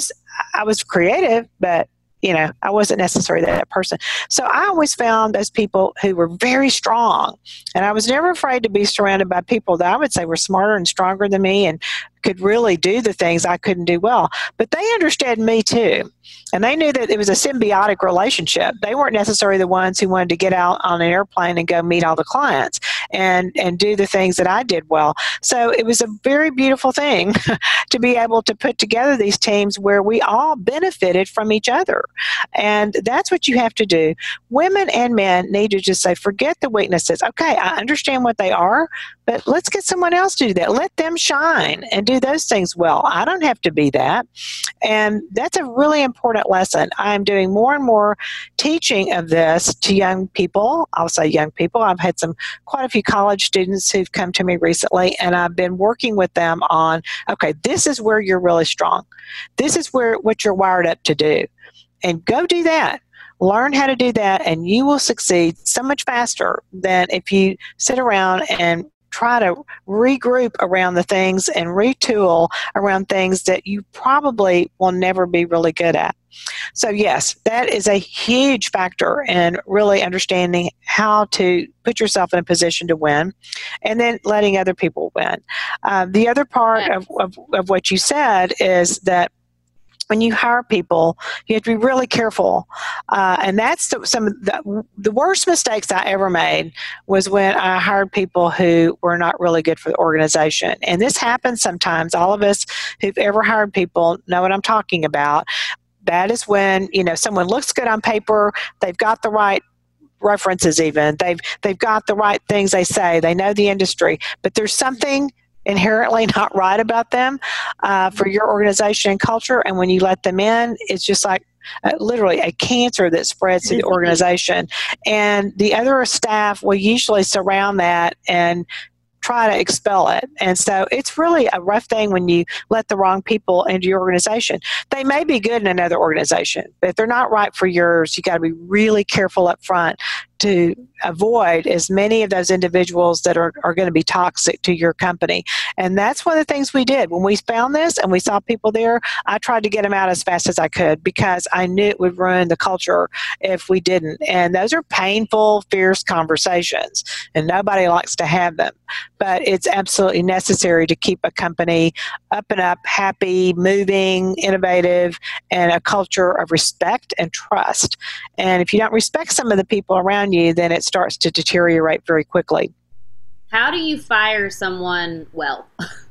I was creative, but I wasn't necessarily that person. So I always found those people who were very strong. And I was never afraid to be surrounded by people that I would say were smarter and stronger than me and could really do the things I couldn't do well. But they understood me too. And they knew that it was a symbiotic relationship. They weren't necessarily the ones who wanted to get out on an airplane and go meet all the clients and do the things that I did well. So it was a very beautiful thing to be able to put together these teams where we all benefited from each other. And that's what you have to do. Women and men need to just say, forget the weaknesses. Okay, I understand what they are, but let's get someone else to do that. Let them shine and do those things well. I don't have to be that. And that's a really important lesson. I'm doing more and more teaching of this to young people. I'll say young people. I've had quite a few college students who've come to me recently, and I've been working with them on, okay, this is where you're really strong. This is what you're wired up to do. And go do that. Learn how to do that, and you will succeed so much faster than if you sit around and try to regroup around the things and retool around things that you probably will never be really good at. So yes, that is a huge factor in really understanding how to put yourself in a position to win and then letting other people win. The other part of what you said is that when you hire people, you have to be really careful. And that's some of the worst mistakes I ever made was when I hired people who were not really good for the organization. And this happens sometimes. All of us who've ever hired people know what I'm talking about. That is when, someone looks good on paper, they've got the right references even, they've got the right things they say, they know the industry, but there's something inherently not right about them for your organization and culture. And when you let them in, it's just like literally a cancer that spreads to the organization. And the other staff will usually surround that and try to expel it. And so it's really a rough thing when you let the wrong people into your organization. They may be good in another organization, but if they're not right for yours, you got to be really careful up front to avoid as many of those individuals that are going to be toxic to your company. And that's one of the things we did. When we found this and we saw people there, I tried to get them out as fast as I could because I knew it would ruin the culture if we didn't. And those are painful, fierce conversations, and nobody likes to have them. But it's absolutely necessary to keep a company up and up, happy, moving, innovative, and a culture of respect and trust. And if you don't respect some of the people around you, then it starts to deteriorate very quickly. How do you fire someone well?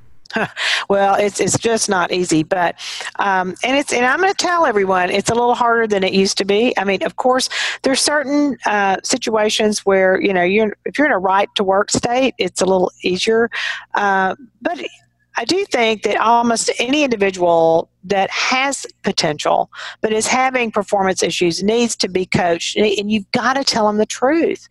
Well, it's just not easy, but and I'm going to tell everyone it's a little harder than it used to be. I mean, of course, there's certain situations where if you're in a right to work state, it's a little easier. But I do think that almost any individual that has potential but is having performance issues needs to be coached, and you've got to tell them the truth.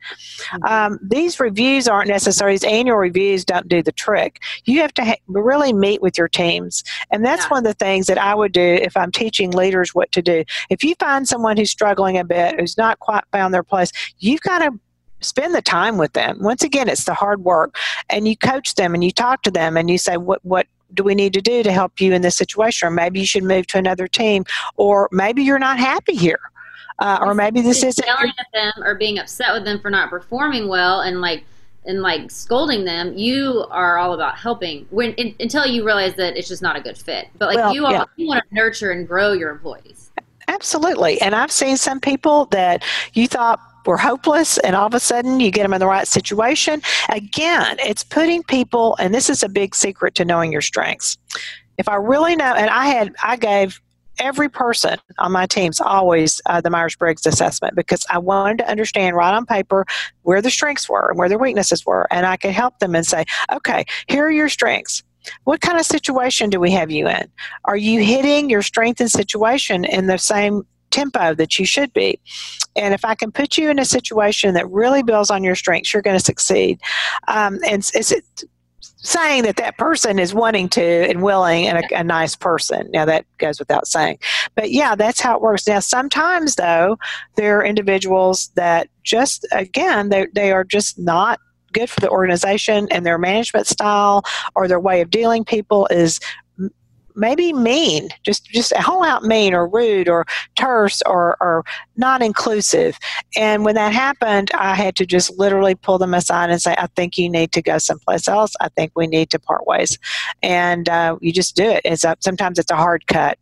These reviews aren't necessary. These annual reviews don't do the trick. You have to really meet with your teams, and that's one of the things that I would do if I'm teaching leaders what to do. If you find someone who's struggling a bit, who's not quite found their place, you've got to spend the time with them. Once again, it's the hard work, and you coach them and you talk to them and you say, what do we need to do to help you in this situation? Or maybe you should move to another team, or maybe you're not happy here. Or maybe this isn't yelling at them or being upset with them for not performing well and scolding them. You are all about helping until you realize that it's just not a good fit. But you want to nurture and grow your employees. Absolutely. And I've seen some people that you thought were hopeless, and all of a sudden you get them in the right situation. Again, it's putting people, and this is a big secret to knowing your strengths. If I really know, and I gave every person on my teams always the Myers-Briggs assessment, because I wanted to understand right on paper where the strengths were and where their weaknesses were, and I could help them and say, okay, here are your strengths. What kind of situation do we have you in? Are you hitting your strength and situation in the same tempo that you should be? And if I can put you in a situation that really builds on your strengths, you're going to succeed. And is it saying that person is wanting to and willing and a nice person? Now, that goes without saying. But yeah, that's how it works. Now, sometimes, though, there are individuals that just, again, they are just not good for the organization, and their management style or their way of dealing people is maybe mean, just a whole out mean or rude or terse or not inclusive. And when that happened, I had to just literally pull them aside and say, I think you need to go someplace else. I think we need to part ways. And you just do it. Sometimes it's a hard cut.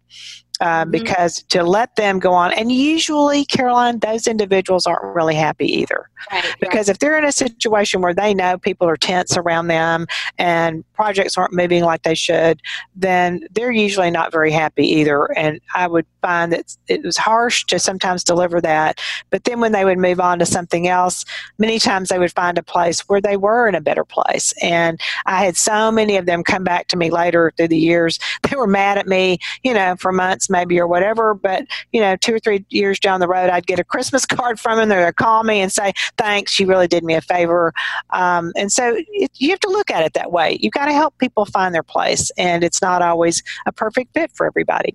Because to let them go on, and usually, Caroline, those individuals aren't really happy either. Because if they're in a situation where they know people are tense around them and projects aren't moving like they should, then they're usually not very happy either. And I would find that it was harsh to sometimes deliver that. But then when they would move on to something else, many times they would find a place where they were in a better place. And I had so many of them come back to me later through the years. They were mad at me, for months maybe or whatever, but 2 or 3 years down the road, I'd get a Christmas card from them. They'd call me and say, thanks, you really did me a favor. And so you have to look at it that way. You've got to help people find their place, and it's not always a perfect fit for everybody.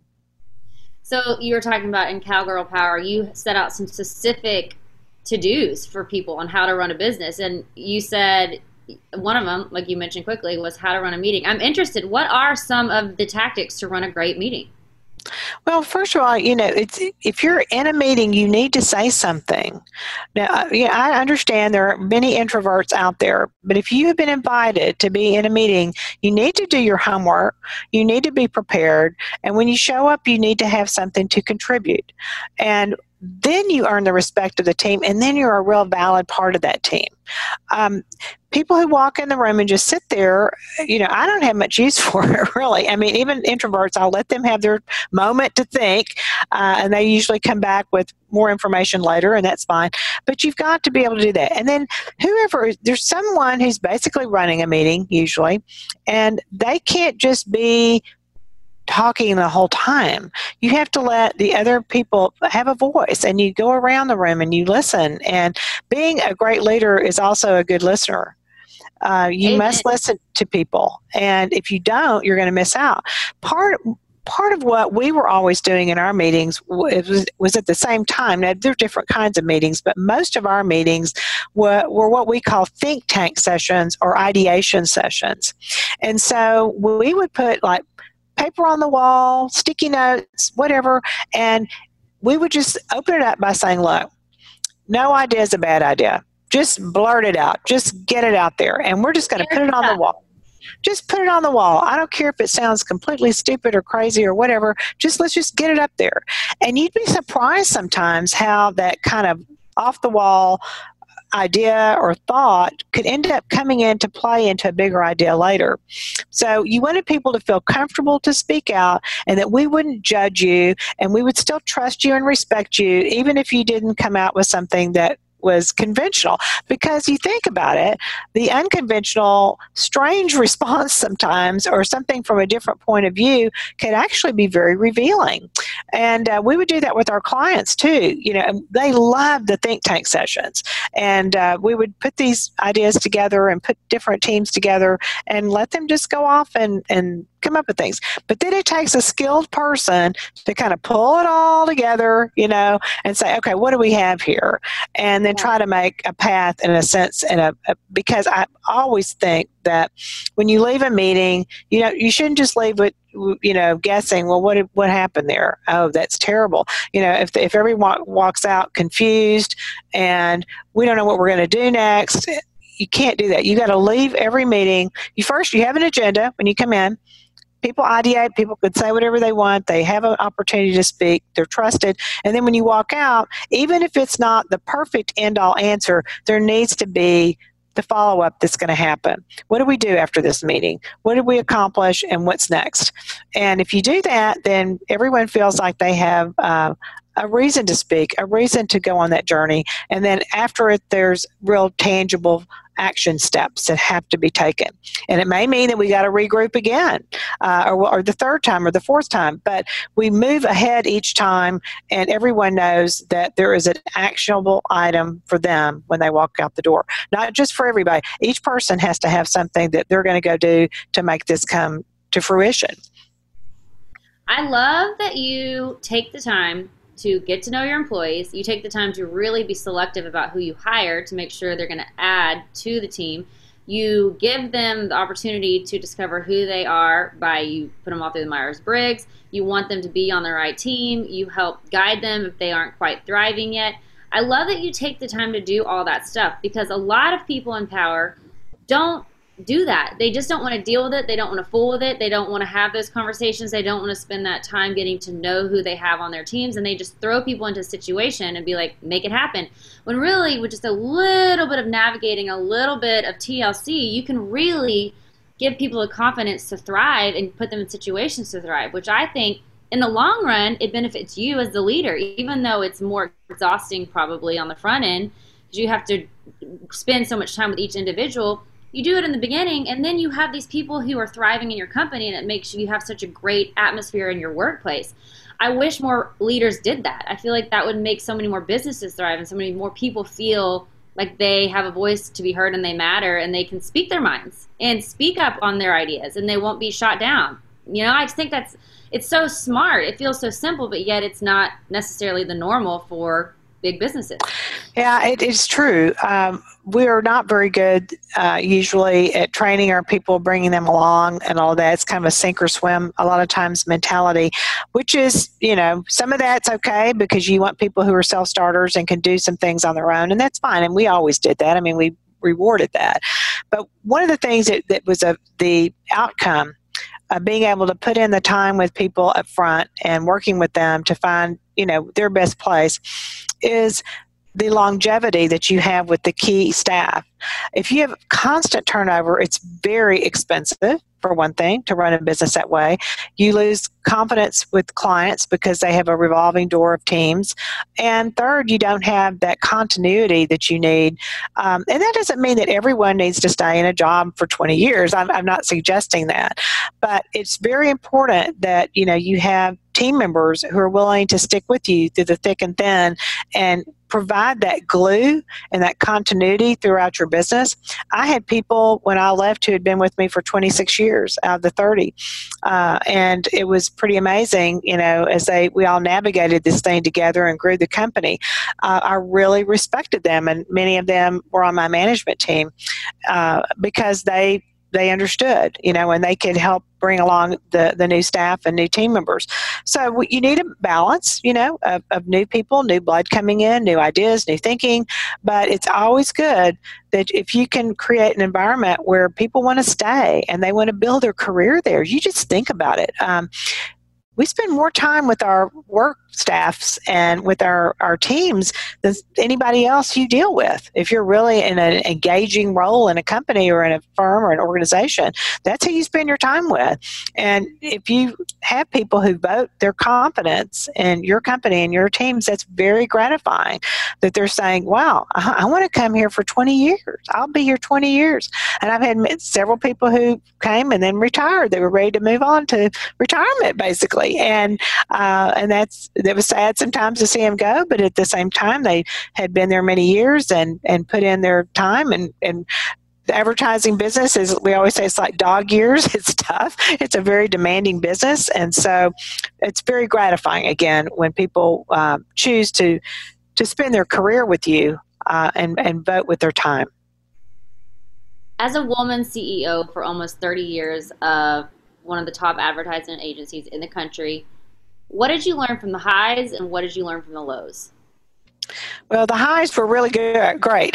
So you were talking about in Cowgirl Power, you set out some specific to-dos for people on how to run a business, and you said one of them, like you mentioned quickly, was how to run a meeting. I'm interested, what are some of the tactics to run a great meeting? Well, first of all, if you're in a meeting, you need to say something. Now, I understand there are many introverts out there, but if you have been invited to be in a meeting, you need to do your homework. You need to be prepared. And when you show up, you need to have something to contribute. And then you earn the respect of the team, and then you're a real valid part of that team. People who walk in the room and just sit there, I don't have much use for it, really. I mean, even introverts, I'll let them have their moment to think, and they usually come back with more information later, and that's fine. But you've got to be able to do that. And then there's someone who's basically running a meeting, usually, and they can't just be talking the whole time. You have to let the other people have a voice, and you go around the room and you listen. And being a great leader is also a good listener. You must listen to people, and if you don't, you're going to miss out. Part of what we were always doing in our meetings was at the same time. Now, there are different kinds of meetings, but most of our meetings were what we call think tank sessions or ideation sessions. And so we would put paper on the wall, sticky notes, whatever, and we would just open it up by saying, look, no idea is a bad idea. Just blurt it out. Just get it out there, and we're just going to put it on the wall. Just put it on the wall. I don't care if it sounds completely stupid or crazy or whatever. Let's just get it up there. And you'd be surprised sometimes how that kind of off-the-wall idea or thought could end up coming into play into a bigger idea later. So you wanted people to feel comfortable to speak out, and that we wouldn't judge you, and we would still trust you and respect you, even if you didn't come out with something that was conventional. Because you think about it, the unconventional, strange response sometimes, or something from a different point of view, can actually be very revealing. And we would do that with our clients too. They love the think tank sessions, and we would put these ideas together and put different teams together and let them just go off and come up with things. But then it takes a skilled person to kind of pull it all together, and say, okay, what do we have here? And then try to make a path, in a sense, because I always think that when you leave a meeting, you shouldn't just leave it, guessing, well, what happened there? Oh, that's terrible. If everyone walks out confused and we don't know what we're going to do next, you can't do that. You got to leave every meeting. You have an agenda when you come in. People ideate, people could say whatever they want, they have an opportunity to speak, they're trusted, and then when you walk out, even if it's not the perfect end-all answer, there needs to be the follow-up that's going to happen. What do we do after this meeting? What did we accomplish, and what's next? And if you do that, then everyone feels like they have a reason to speak, a reason to go on that journey, and then after it, there's real tangible action steps that have to be taken. And it may mean that we got to regroup again, or the third time or the fourth time, but we move ahead each time, and everyone knows that there is an actionable item for them when they walk out the door. Not just for everybody. Each person has to have something that they're going to go do to make this come to fruition. I love that you take the time to get to know your employees. You take the time to really be selective about who you hire to make sure they're going to add to the team. You give them the opportunity to discover who they are by you put them all through the Myers-Briggs. You want them to be on the right team. You help guide them if they aren't quite thriving yet. I love that you take the time to do all that stuff, because a lot of people in power don't do that. They just don't want to deal with it. They don't want to fool with it. They don't want to have those conversations. They don't want to spend that time getting to know who they have on their teams, and they just throw people into a situation and be like, make it happen. When really, with just a little bit of navigating, a little bit of TLC, you can really give people the confidence to thrive and put them in situations to thrive, which I think in the long run, it benefits you as the leader, even though it's more exhausting probably on the front end, because you have to spend so much time with each individual. You do it in the beginning, and then you have these people who are thriving in your company, and it makes you have such a great atmosphere in your workplace. I wish more leaders did that. I feel like that would make so many more businesses thrive, and so many more people feel like they have a voice to be heard and they matter, and they can speak their minds and speak up on their ideas, and they won't be shot down. I just think it's so smart. It feels so simple, but yet it's not necessarily the normal for big businesses. Yeah, it is true. We are not very good usually at training our people, bringing them along and all that. It's kind of a sink or swim a lot of times mentality, which is, some of that's okay because you want people who are self-starters and can do some things on their own, and that's fine. And we always did that. I mean, we rewarded that. But one of the things that was the outcome of being able to put in the time with people up front and working with them to find, their best place is the longevity that you have with the key staff. If you have constant turnover, it's very expensive, for one thing, to run a business that way. You lose confidence with clients because they have a revolving door of teams. And third, you don't have that continuity that you need. And that doesn't mean that everyone needs to stay in a job for 20 years. I'm not suggesting that. But it's very important that, you have team members who are willing to stick with you through the thick and thin and provide that glue and that continuity throughout your business. I had people when I left who had been with me for 26 years out of the 30. And it was pretty amazing, as we all navigated this thing together and grew the company. I really respected them, and many of them were on my management team because they understood, and they could help bring along the new staff and new team members. So you need a balance, of new people, new blood coming in, new ideas, new thinking. But it's always good that if you can create an environment where people want to stay and they want to build their career there, you just think about it. we spend more time with our work staffs and with our teams than anybody else you deal with. If you're really in an engaging role in a company or in a firm or an organization, that's who you spend your time with. And if you have people who vote their confidence in your company and your teams, that's very gratifying that they're saying, wow, I want to come here for 20 years. I'll be here 20 years. And I've had several people who came and then retired. They were ready to move on to retirement, basically. And it was sad sometimes to see them go, but at the same time, they had been there many years and put in their time. And the advertising business is, we always say, it's like dog years. It's tough. It's a very demanding business. And so it's very gratifying, again, when people choose to spend their career with you and vote with their time. As a woman CEO for almost 30 years of one of the top advertising agencies in the country, what did you learn from the highs and what did you learn from the lows? Well, the highs were really great.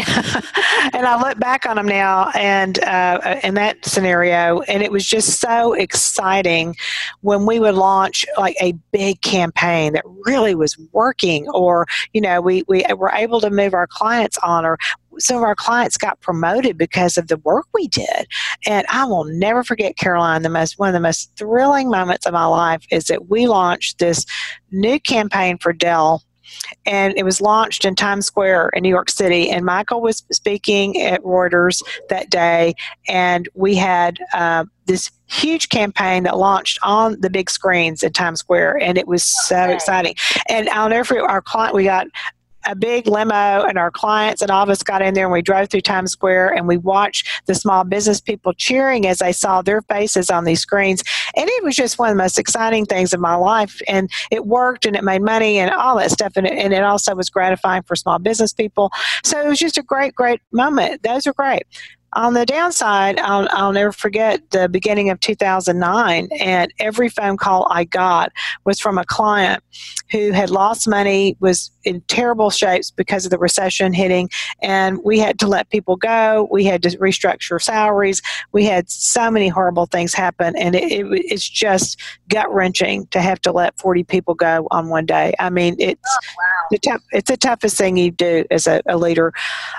And I look back on them now and in that scenario, and it was just so exciting when we would launch like a big campaign that really was working, or, we were able to move our clients on, or some of our clients got promoted because of the work we did. And I will never forget, Caroline, one of the most thrilling moments of my life is that we launched this new campaign for Dell. And it was launched in Times Square in New York City. And Michael was speaking at Reuters that day. And we had this huge campaign that launched on the big screens at Times Square. And it was so exciting. And I'll never forget, our client, we got a big limo, and our clients and all of us got in there, and we drove through Times Square, and we watched the small business people cheering as they saw their faces on these screens. And it was just one of the most exciting things of my life. And it worked, and it made money and all that stuff. And it also was gratifying for small business people. So it was just a great, great moment. Those are great. On the downside, I'll never forget the beginning of 2009, and every phone call I got was from a client who had lost money, was in terrible shapes because of the recession hitting, and we had to let people go. We had to restructure salaries. We had so many horrible things happen, and it's just gut-wrenching to have to let 40 people go on one day. I mean, it's the toughest thing you do as a leader,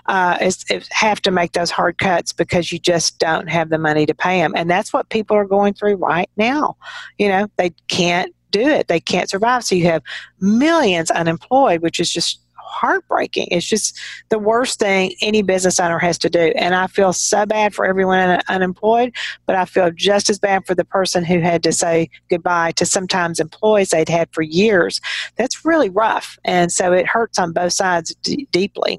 is have to make those hard cuts because you just don't have the money to pay them. And that's what people are going through right now. They can't do it. They can't survive. So you have millions unemployed, which is just heartbreaking. It's just the worst thing any business owner has to do. And I feel so bad for everyone unemployed, but I feel just as bad for the person who had to say goodbye to sometimes employees they'd had for years. That's really rough. And so it hurts on both sides deeply.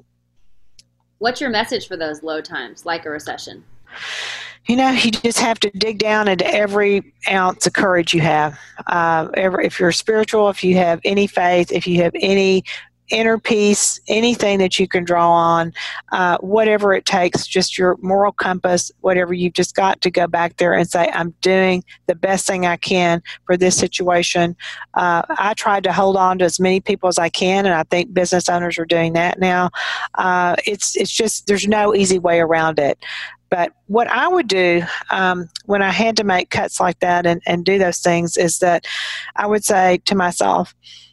What's your message for those low times, like a recession? You just have to dig down into every ounce of courage you have. If you're spiritual, if you have any faith, if you have any inner peace, anything that you can draw on, whatever it takes, just your moral compass, whatever, you've just got to go back there and say, I'm doing the best thing I can for this situation. I tried to hold on to as many people as I can, and I think business owners are doing that now. It's just, there's no easy way around it. But what I would do when I had to make cuts like that and do those things is that I would say to myself,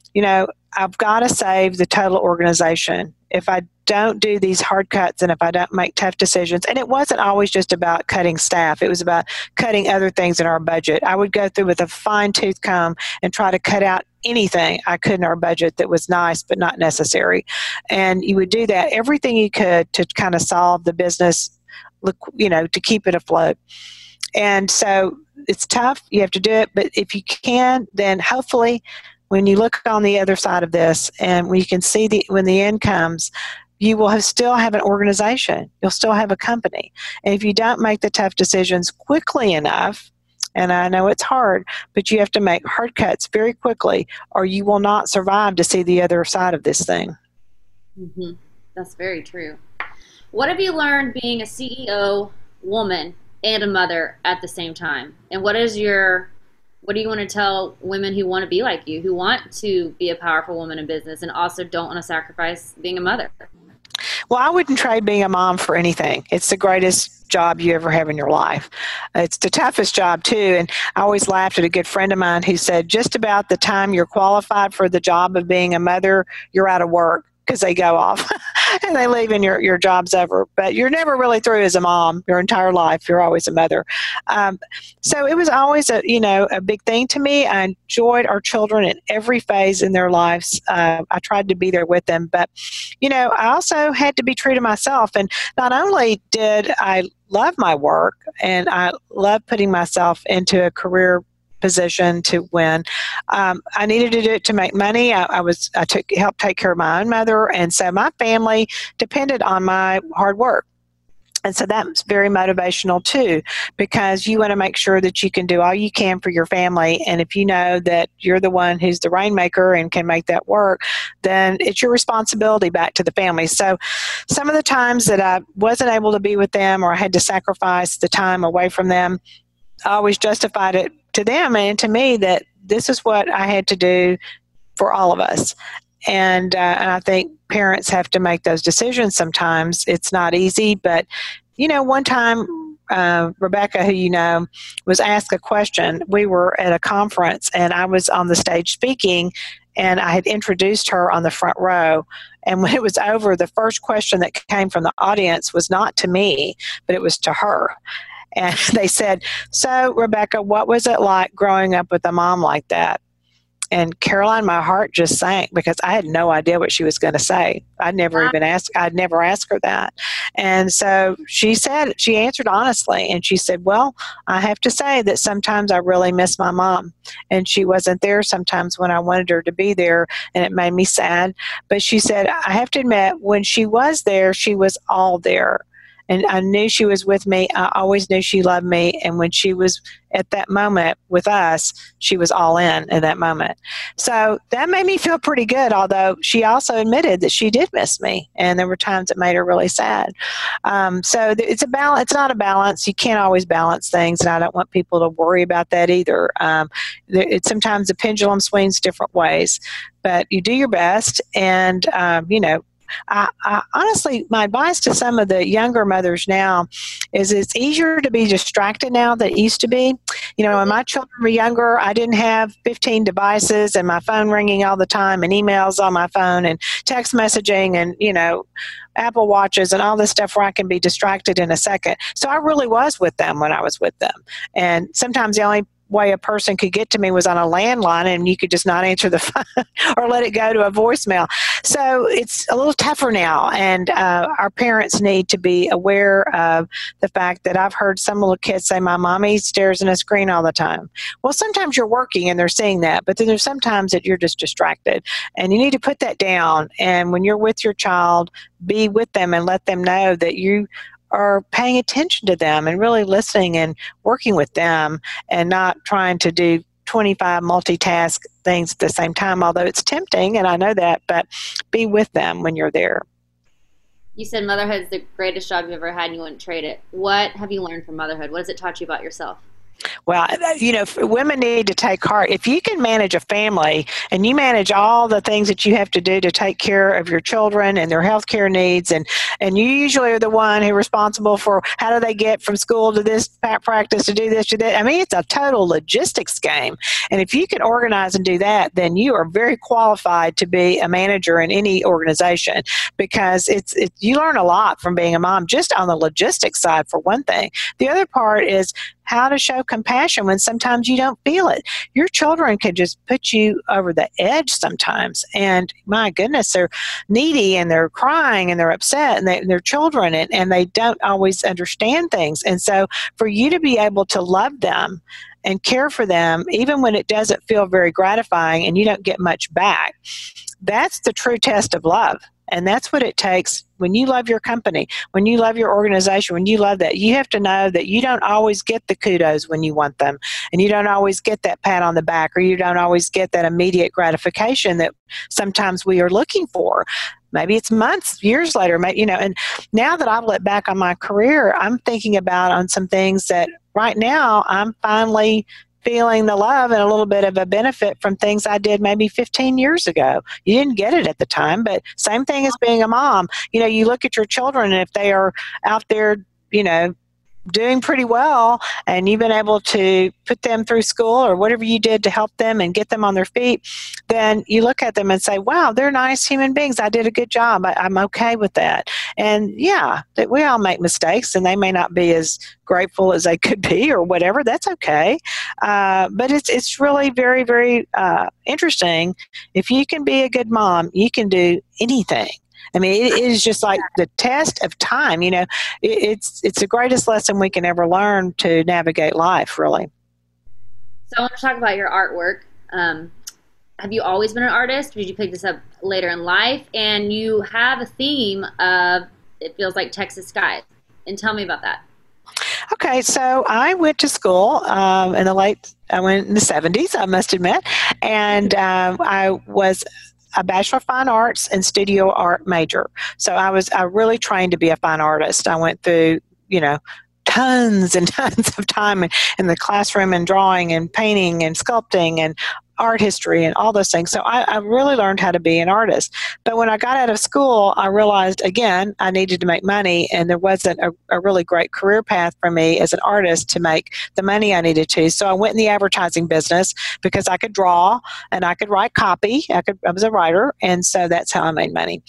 I've got to save the total organization. If I don't do these hard cuts and if I don't make tough decisions, and it wasn't always just about cutting staff, it was about cutting other things in our budget. I would go through with a fine-tooth comb and try to cut out anything I could in our budget that was nice but not necessary. And you would do that, everything you could, to kind of solve the business, to keep it afloat. And so it's tough. You have to do it. But if you can, then hopefully when you look on the other side of this and when you can see when the end comes, you will still have an organization. You'll still have a company. And if you don't make the tough decisions quickly enough, and I know it's hard, but you have to make hard cuts very quickly or you will not survive to see the other side of this thing. Mm-hmm. That's very true. What have you learned being a CEO, woman, and a mother at the same time? And what do you want to tell women who want to be like you, who want to be a powerful woman in business and also don't want to sacrifice being a mother? Well, I wouldn't trade being a mom for anything. It's the greatest job you ever have in your life. It's the toughest job too. And I always laughed at a good friend of mine who said, just about the time you're qualified for the job of being a mother, you're out of work, because they go off and they leave and your job's over. But you're never really through as a mom your entire life. You're always a mother. So it was always a big thing to me. I enjoyed our children in every phase in their lives. I tried to be there with them. But, I also had to be true to myself. And not only did I love my work and I love putting myself into a career position to win. I needed to do it to make money. I helped take care of my own mother, and so my family depended on my hard work. And so that's very motivational too, because you want to make sure that you can do all you can for your family. And if you know that you're the one who's the rainmaker and can make that work, then it's your responsibility back to the family. So some of the times that I wasn't able to be with them or I had to sacrifice the time away from them, I always justified it to them and to me that this is what I had to do for all of us. And I think parents have to make those decisions sometimes. It's not easy, but, one time Rebecca, who was asked a question. We were at a conference and I was on the stage speaking and I had introduced her on the front row. And when it was over, the first question that came from the audience was not to me, but it was to her. And they said, "So, Rebecca, what was it like growing up with a mom like that?" And Caroline, my heart just sank because I had no idea what she was going to say. I'd never asked her that. And so she answered honestly. And she said, "Well, I have to say that sometimes I really miss my mom. And she wasn't there sometimes when I wanted her to be there. And it made me sad." But she said, "I have to admit, when she was there, she was all there. And I knew she was with me. I always knew she loved me. And when she was at that moment with us, she was all in that moment." So that made me feel pretty good, although she also admitted that she did miss me. And there were times that made her really sad. So it's a balance. It's not a balance. You can't always balance things. And I don't want people to worry about that either. Sometimes the pendulum swings different ways. But you do your best. And, I honestly, my advice to some of the younger mothers now is it's easier to be distracted now than it used to be. When my children were younger, I didn't have 15 devices and my phone ringing all the time and emails on my phone and text messaging and, Apple Watches and all this stuff where I can be distracted in a second. So I really was with them when I was with them. And sometimes the only way a person could get to me was on a landline and you could just not answer the phone or let it go to a voicemail. So it's a little tougher now, and our parents need to be aware of the fact that I've heard some little kids say, "My mommy stares in a screen all the time." Well, sometimes you're working and they're seeing that, but then there's sometimes that you're just distracted, and you need to put that down. And when you're with your child, be with them and let them know that you are paying attention to them and really listening and working with them and not trying to do 25 multitask things at the same time, although it's tempting, and I know that, but be with them when you're there. You said motherhood is the greatest job you've ever had and you wouldn't trade it. What have you learned from motherhood? What has it taught you about yourself? Well, women need to take heart. If you can manage a family and you manage all the things that you have to do to take care of your children and their health care needs, and you usually are the one who's responsible for how do they get from school to this practice to do this to that. I mean, it's a total logistics game. And if you can organize and do that, then you are very qualified to be a manager in any organization, because you learn a lot from being a mom, just on the logistics side, for one thing. The other part is how to show compassion when sometimes you don't feel it. Your children can just put you over the edge sometimes. And my goodness, they're needy and they're crying and they're upset, and they're children, and they don't always understand things. And so for you to be able to love them and care for them, even when it doesn't feel very gratifying and you don't get much back, that's the true test of love. And that's what it takes when you love your company, when you love your organization, when you love that. You have to know that you don't always get the kudos when you want them, and you don't always get that pat on the back, or you don't always get that immediate gratification that sometimes we are looking for. Maybe it's months, years later, and now that I've looked back on my career, I'm thinking about on some things that right now I'm finally feeling the love and a little bit of a benefit from things I did maybe 15 years ago. You didn't get it at the time, but same thing as being a mom. You look at your children, and if they are out there, doing pretty well, and you've been able to put them through school or whatever you did to help them and get them on their feet, then you look at them and say, wow, they're nice human beings. I did a good job. I'm okay with that. And yeah, that we all make mistakes, and they may not be as grateful as they could be or whatever. That's okay. But it's really very, very interesting. If you can be a good mom, you can do anything. I mean, it is just like the test of time. It's the greatest lesson we can ever learn to navigate life, really. So I want to talk about your artwork. Have you always been an artist? Or did you pick this up later in life? And you have a theme of, it feels like Texas skies. And tell me about that. Okay, so I went to school I went in the 70s, I must admit, and I was a Bachelor of Fine Arts and Studio Art major. So I really trained to be a fine artist. I went through, tons and tons of time in the classroom and drawing and painting and sculpting and art history and all those things. So I really learned how to be an artist. But when I got out of school, I realized, again, I needed to make money, and there wasn't a really great career path for me as an artist to make the money I needed to. So I went in the advertising business because I could draw and I could write copy. I was a writer, and so that's how I made money.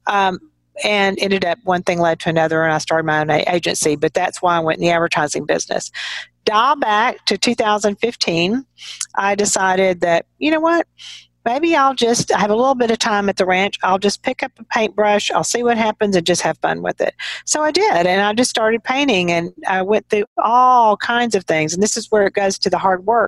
And ended up, one thing led to another, and I started my own agency, but that's why I went in the advertising business. Dial back to 2015, I decided that, you know what, maybe I have a little bit of time at the ranch. I'll just pick up a paintbrush, I'll see what happens, and just have fun with it. So I did, and I just started painting, and I went through all kinds of things, and this is where it goes to the hard work.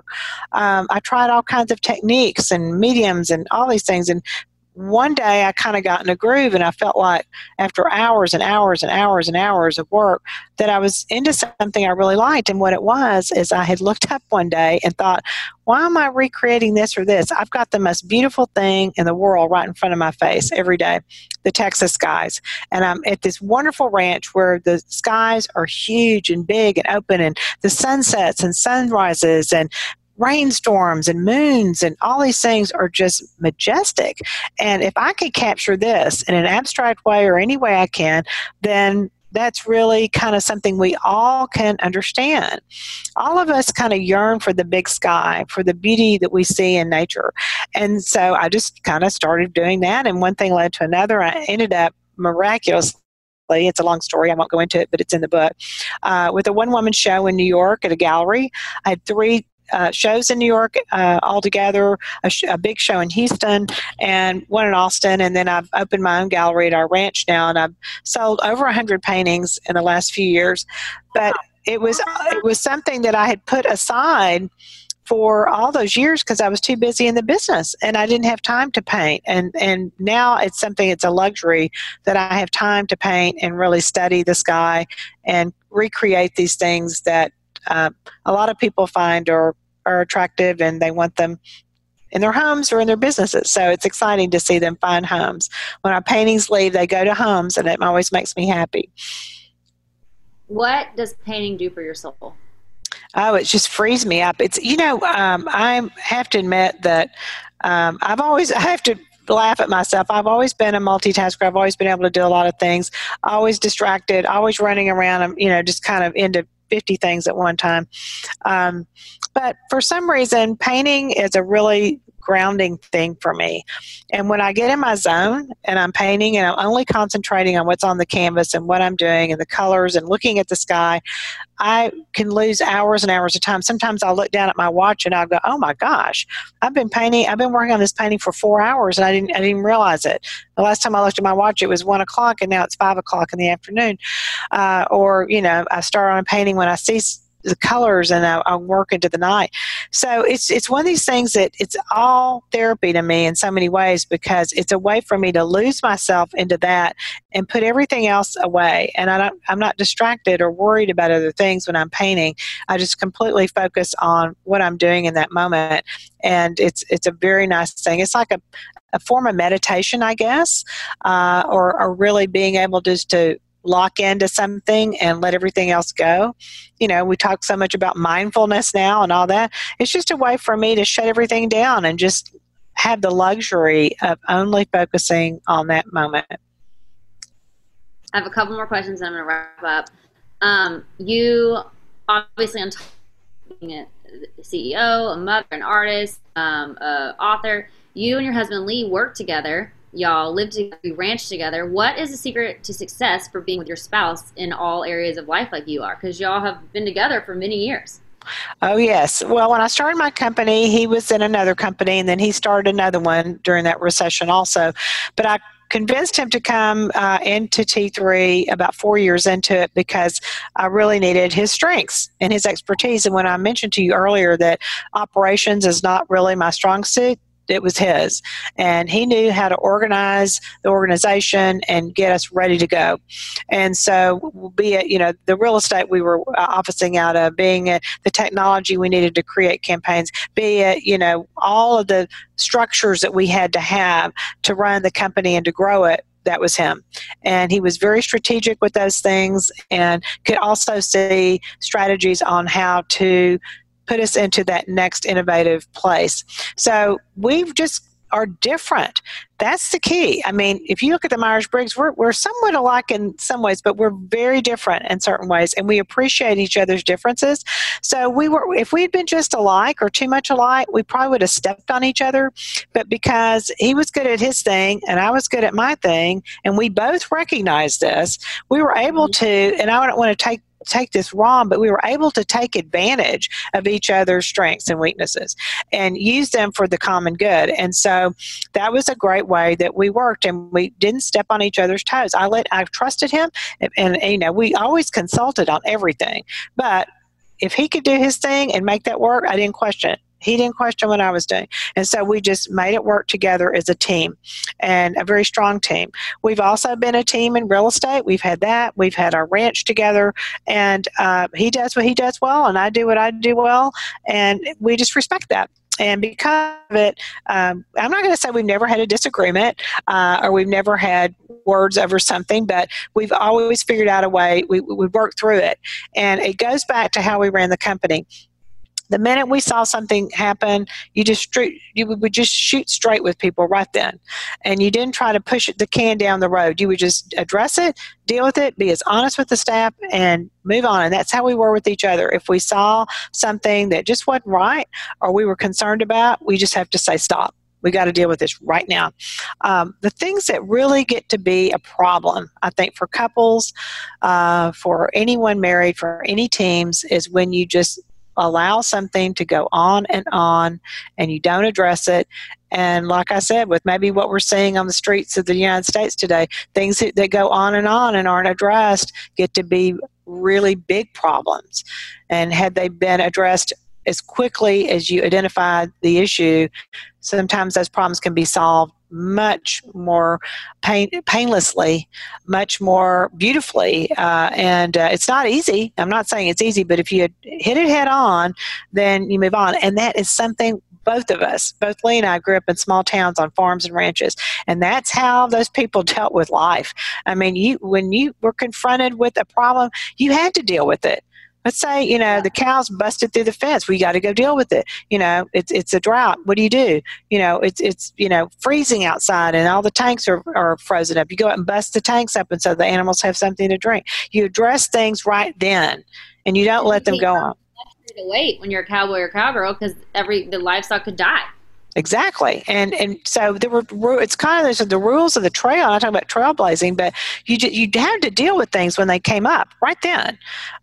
I tried all kinds of techniques and mediums and all these things, and one day I kind of got in a groove, and I felt like after hours and hours and hours and hours of work that I was into something I really liked. And what it was is I had looked up one day and thought, why am I recreating this or this? I've got the most beautiful thing in the world right in front of my face every day, the Texas skies. And I'm at this wonderful ranch where the skies are huge and big and open, and the sunsets and sunrises and rainstorms and moons and all these things are just majestic. And if I could capture this in an abstract way or any way I can, then that's really kind of something we all can understand. All of us kind of yearn for the big sky, for the beauty that we see in nature. And so I just kind of started doing that, and one thing led to another. I ended up miraculously, it's a long story, I won't go into it, but it's in the book, with a one-woman show in New York at a gallery. I had 3 shows in New York altogether, a big show in Houston and one in Austin, and then I've opened my own gallery at our ranch now, and I've sold over 100 paintings in the last few years. But it was something that I had put aside for all those years because I was too busy in the business and I didn't have time to paint. And now it's a luxury that I have time to paint and really study the sky and recreate these things that a lot of people find are attractive, and they want them in their homes or in their businesses. So it's exciting to see them find homes. When our paintings leave, they go to homes, and it always makes me happy. What does painting do for your soul? Oh, it just frees me up. It's, I have to admit that I have to laugh at myself. I've always been a multitasker. I've always been able to do a lot of things, always distracted, always running around, just kind of into 50 things at one time. But for some reason, painting is a really grounding thing for me. And when I get in my zone and I'm painting and I'm only concentrating on what's on the canvas and what I'm doing and the colors and looking at the sky, I can lose hours and hours of time. Sometimes I'll look down at my watch and I'll go, oh my gosh, I've been working on this painting for 4 hours and I didn't realize it. The last time I looked at my watch, it was 1 o'clock and now it's 5 o'clock in the afternoon. I start on a painting when I see the colors and I work into the night. So it's one of these things that it's all therapy to me in so many ways, because it's a way for me to lose myself into that and put everything else away. And I'm not distracted or worried about other things when I'm painting. I just completely focus on what I'm doing in that moment. And it's a very nice thing. It's like a form of meditation, I guess, or really being able just to lock into something and let everything else go. We talk so much about mindfulness now and all that. It's just a way for me to shut everything down and just have the luxury of only focusing on that moment. I have a couple more questions and I'm going to wrap up. You obviously, on top of being a CEO, a mother, an artist, an author, you and your husband Lee work together. Y'all live together, you ranch together. What is the secret to success for being with your spouse in all areas of life like you are? Because y'all have been together for many years. Oh, yes. Well, when I started my company, he was in another company, and then he started another one during that recession also. But I convinced him to come into T3 about 4 years into it because I really needed his strengths and his expertise. And when I mentioned to you earlier that operations is not really my strong suit, it was his. And he knew how to organize the organization and get us ready to go. And so be it, the real estate we were officing out of, being it the technology we needed to create campaigns, be it, all of the structures that we had to have to run the company and to grow it, that was him. And he was very strategic with those things and could also see strategies on how to put us into that next innovative place. So we've just are different. That's the key. I mean, if you look at the Myers-Briggs, we're somewhat alike in some ways, but we're very different in certain ways, and we appreciate each other's differences. So if we had been just alike or too much alike, we probably would have stepped on each other. But because he was good at his thing and I was good at my thing, and we both recognized this, we were able to, and I don't want to take this wrong, but we were able to take advantage of each other's strengths and weaknesses and use them for the common good. And so that was a great way that we worked, and we didn't step on each other's toes. I trusted him, and we always consulted on everything. But if he could do his thing and make that work, I didn't question it. He didn't question what I was doing. And so we just made it work together as a team, and a very strong team. We've also been a team in real estate. We've had that. We've had our ranch together, and he does what he does well, and I do what I do well, and we just respect that. And because of it, I'm not going to say we've never had a disagreement or we've never had words over something, but we've always figured out a way. We worked through it. And it goes back to how we ran the company. The minute we saw something happen, you would just shoot straight with people right then. And you didn't try to push the can down the road. You would just address it, deal with it, be as honest with the staff, and move on. And that's how we were with each other. If we saw something that just wasn't right or we were concerned about, we just have to say, stop. We got to deal with this right now. The things that really get to be a problem, I think, for couples, for anyone married, for any teams, is when you just allow something to go on and you don't address it. And like I said, with maybe what we're seeing on the streets of the United States today, things that go on and aren't addressed get to be really big problems. And had they been addressed as quickly as you identify the issue, sometimes those problems can be solved much more painlessly, much more beautifully. And it's not easy. I'm not saying it's easy, but if you hit it head on, then you move on. And that is something both of us, both Lee and I, grew up in small towns on farms and ranches. And that's how those people dealt with life. I mean, when you were confronted with a problem, you had to deal with it. Let's say, the cows busted through the fence. We got to go deal with it. It's a drought. What do you do? It's freezing outside and all the tanks are frozen up. You go out and bust the tanks up, and so the animals have something to drink. You address things right then, and you don't let them go on. To wait when you're a cowboy or cowgirl, because the livestock could die. Exactly. And so it's kind of the rules of the trail. I'm not talking about trailblazing, but you had to deal with things when they came up right then,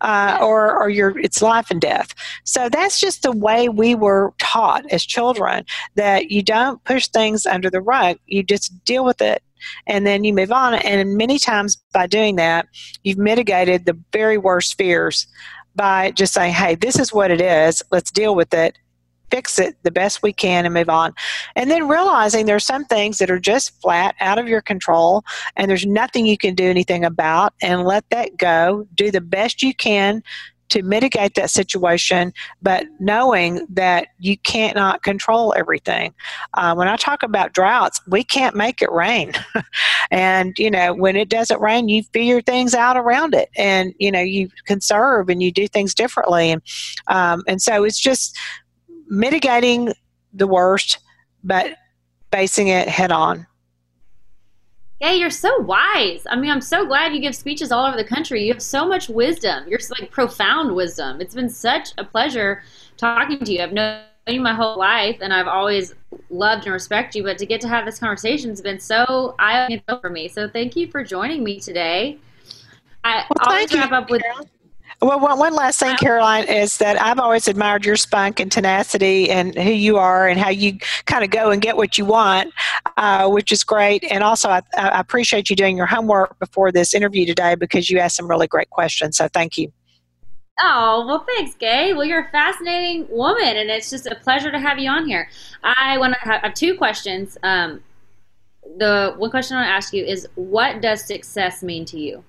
or it's life and death. So that's just the way we were taught as children, that you don't push things under the rug. You just deal with it. And then you move on. And many times by doing that, you've mitigated the very worst fears by just saying, hey, this is what it is. Let's deal with it. Fix it the best we can and move on. And then realizing there's some things that are just flat out of your control and there's nothing you can do anything about, and let that go. Do the best you can to mitigate that situation, but knowing that you cannot control everything. When I talk about droughts, we can't make it rain. And, when it doesn't rain, you figure things out around it, and, you conserve and you do things differently. And so it's just mitigating the worst, but facing it head on. Hey, you're so wise. I mean, I'm so glad you give speeches all over the country. You have so much wisdom. You're like profound wisdom. It's been such a pleasure talking to you. I've known you my whole life, and I've always loved and respect you. But to get to have this conversation has been so eye-opening for me. So thank you for joining me today. I always wrap up with. Well, one last thing, Caroline, is that I've always admired your spunk and tenacity and who you are and how you kind of go and get what you want, which is great. And also, I appreciate you doing your homework before this interview today, because you asked some really great questions. So thank you. Oh, well, thanks, Gay. Well, you're a fascinating woman, and it's just a pleasure to have you on here. I have two questions. The one question I want to ask you is, what does success mean to you?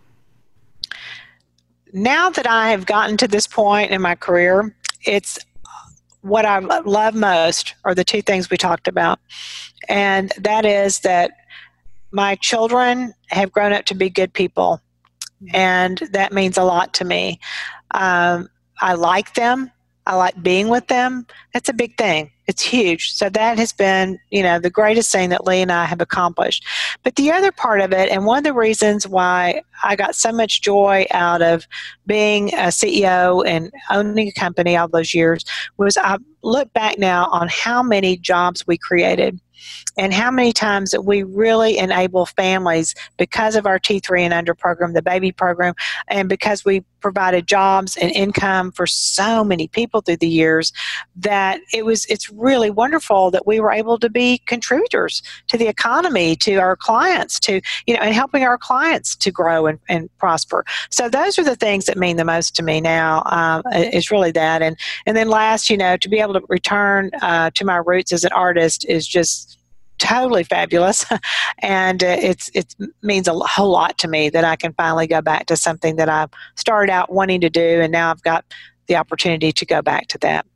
Now that I have gotten to this point in my career, it's what I love most are the two things we talked about. And that is that my children have grown up to be good people. And that means a lot to me. I like them. I like being with them. That's a big thing. It's huge. So that has been, the greatest thing that Lee and I have accomplished. But the other part of it, and one of the reasons why I got so much joy out of being a CEO and owning a company all those years, was I look back now on how many jobs we created and how many times that we really enable families because of our T3 and under program, the baby program, and because we provided jobs and income for so many people through the years, that it's really wonderful that we were able to be contributors to the economy, to our clients, to, and helping our clients to grow and prosper. So those are the things that mean the most to me now, is really that. And then last, to be able to return to my roots as an artist is just totally fabulous. And it means a whole lot to me that I can finally go back to something that I started out wanting to do, and now I've got the opportunity to go back to that.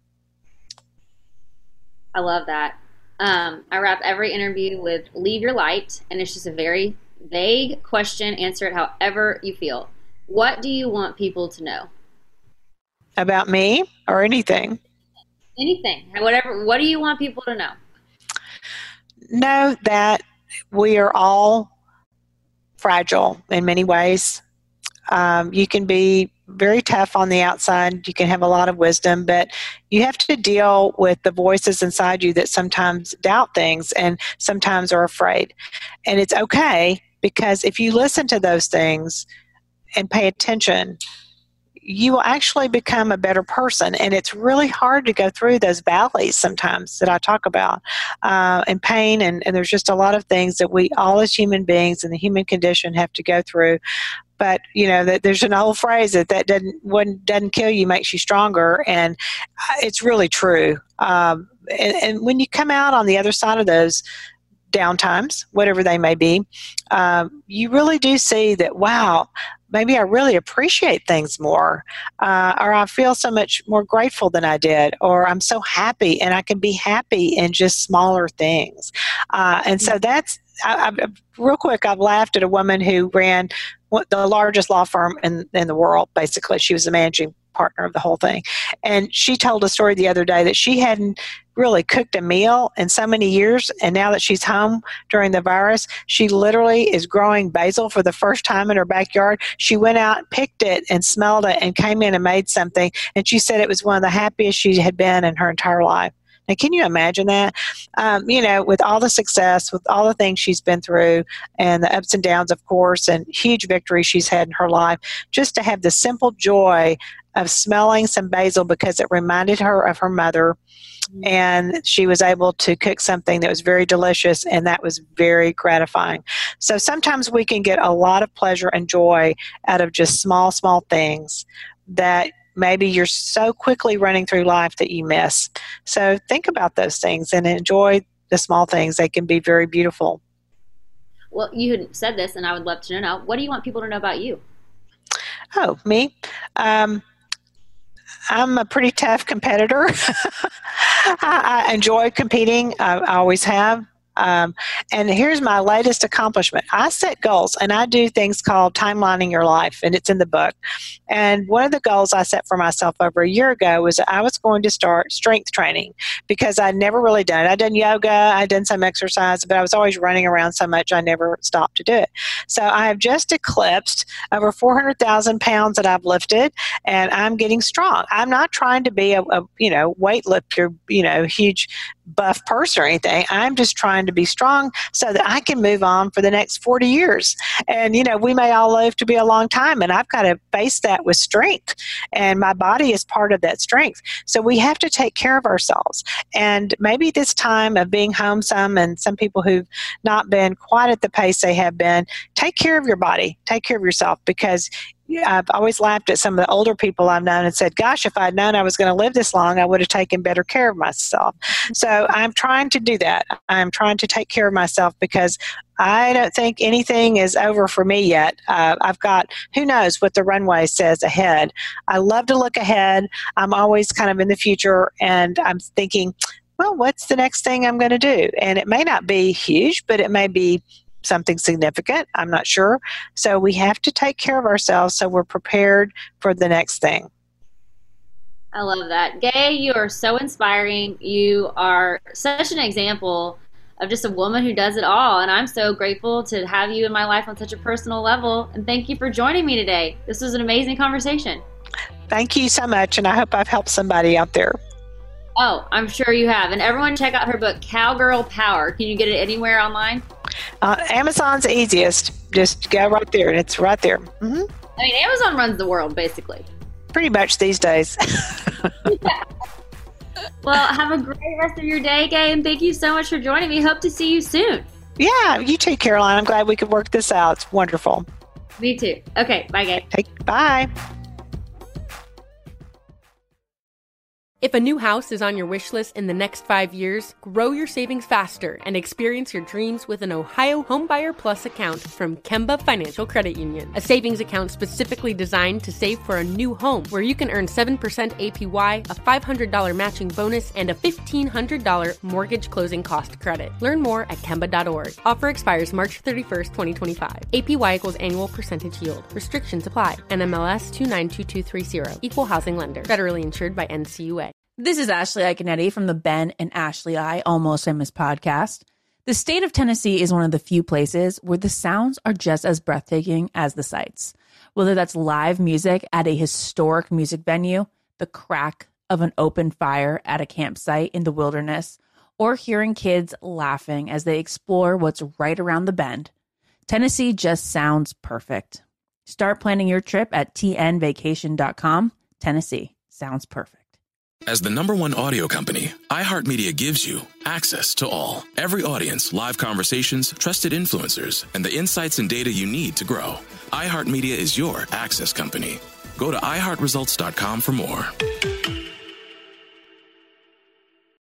I love that. I wrap every interview with leave your light, and it's just a very vague question. Answer it however you feel. What do you want people to know? About me or anything? Anything. Whatever. What do you want people to know? Know that we are all fragile in many ways. You can be very tough on the outside. You can have a lot of wisdom, but you have to deal with the voices inside you that sometimes doubt things and sometimes are afraid. And it's okay, because if you listen to those things and pay attention, you will actually become a better person. And it's really hard to go through those valleys sometimes that I talk about, and pain. And there's just a lot of things that we all as human beings in the human condition have to go through. But, there's an old phrase that what doesn't kill you makes you stronger. And it's really true. And when you come out on the other side of those down times, whatever they may be, you really do see that, wow, maybe I really appreciate things more, or I feel so much more grateful than I did, or I'm so happy, and I can be happy in just smaller things. And so that's, real quick, I've laughed at a woman who ran the largest law firm in the world, basically. She was the managing partner of the whole thing. And she told a story the other day that she hadn't really cooked a meal in so many years, and now that she's home during the virus, she literally is growing basil for the first time in her backyard. She went out, picked it, and smelled it, and came in and made something, and she said it was one of the happiest she had been in her entire life. Now, can you imagine that? With all the success, with all the things she's been through, and the ups and downs, of course, and huge victories she's had in her life, just to have the simple joy of smelling some basil because it reminded her of her mother, and she was able to cook something that was very delicious, and that was very gratifying. So sometimes we can get a lot of pleasure and joy out of just small, small things that maybe you're so quickly running through life that you miss. So think about those things and enjoy the small things. They can be very beautiful. Well, you had said this, and I would love to know, what do you want people to know about you? Oh, me? I'm a pretty tough competitor. I enjoy competing. I always have. And here's my latest accomplishment. I set goals, and I do things called timelining your life, and it's in the book. And one of the goals I set for myself over a year ago was that I was going to start strength training because I'd never really done it. I'd done yoga, I'd done some exercise, but I was always running around so much I never stopped to do it. So I have just eclipsed over 400,000 pounds that I've lifted, and I'm getting strong. I'm not trying to be a weightlifter, huge buff person or anything. I'm just trying to be strong so that I can move on for the next 40 years. And, we may all live to be a long time, and I've got to face that with strength. And my body is part of that strength. So we have to take care of ourselves. And maybe this time of being home some, and some people who've not been quite at the pace they have been, take care of your body, take care of yourself, because I've always laughed at some of the older people I've known and said, gosh, if I'd known I was going to live this long, I would have taken better care of myself. So I'm trying to do that. I'm trying to take care of myself because I don't think anything is over for me yet. I've got, who knows what the runway says ahead. I love to look ahead. I'm always kind of in the future, and I'm thinking, well, what's the next thing I'm going to do? And it may not be huge, but it may be something significant. I'm not sure. So we have to take care of ourselves so we're prepared for the next thing. I love that. Gay, you are so inspiring. You are such an example of just a woman who does it all. And I'm so grateful to have you in my life on such a personal level. And thank you for joining me today. This was an amazing conversation. Thank you so much. And I hope I've helped somebody out there. Oh, I'm sure you have. And everyone check out her book, Cowgirl Power. Can you get it anywhere online? Amazon's easiest. Just go right there, and it's right there. Mm-hmm. I mean, Amazon runs the world, basically. Pretty much these days. Yeah. Well, have a great rest of your day, Gay, and thank you so much for joining me. Hope to see you soon. Yeah, you too, Caroline. I'm glad we could work this out. It's wonderful. Me too. Okay, bye, Gay. Bye. If a new house is on your wish list in the next 5 years, grow your savings faster and experience your dreams with an Ohio Homebuyer Plus account from Kemba Financial Credit Union. A savings account specifically designed to save for a new home, where you can earn 7% APY, a $500 matching bonus, and a $1,500 mortgage closing cost credit. Learn more at Kemba.org. Offer expires March 31st, 2025. APY equals annual percentage yield. Restrictions apply. NMLS 292230. Equal housing lender. Federally insured by NCUA. This is Ashley Iaconetti from the Ben and Ashley I Almost Famous podcast. The state of Tennessee is one of the few places where the sounds are just as breathtaking as the sights. Whether that's live music at a historic music venue, the crack of an open fire at a campsite in the wilderness, or hearing kids laughing as they explore what's right around the bend, Tennessee just sounds perfect. Start planning your trip at tnvacation.com. Tennessee sounds perfect. As the #1 audio company, iHeartMedia gives you access to all. Every audience, live conversations, trusted influencers, and the insights and data you need to grow. iHeartMedia is your access company. Go to iHeartResults.com for more.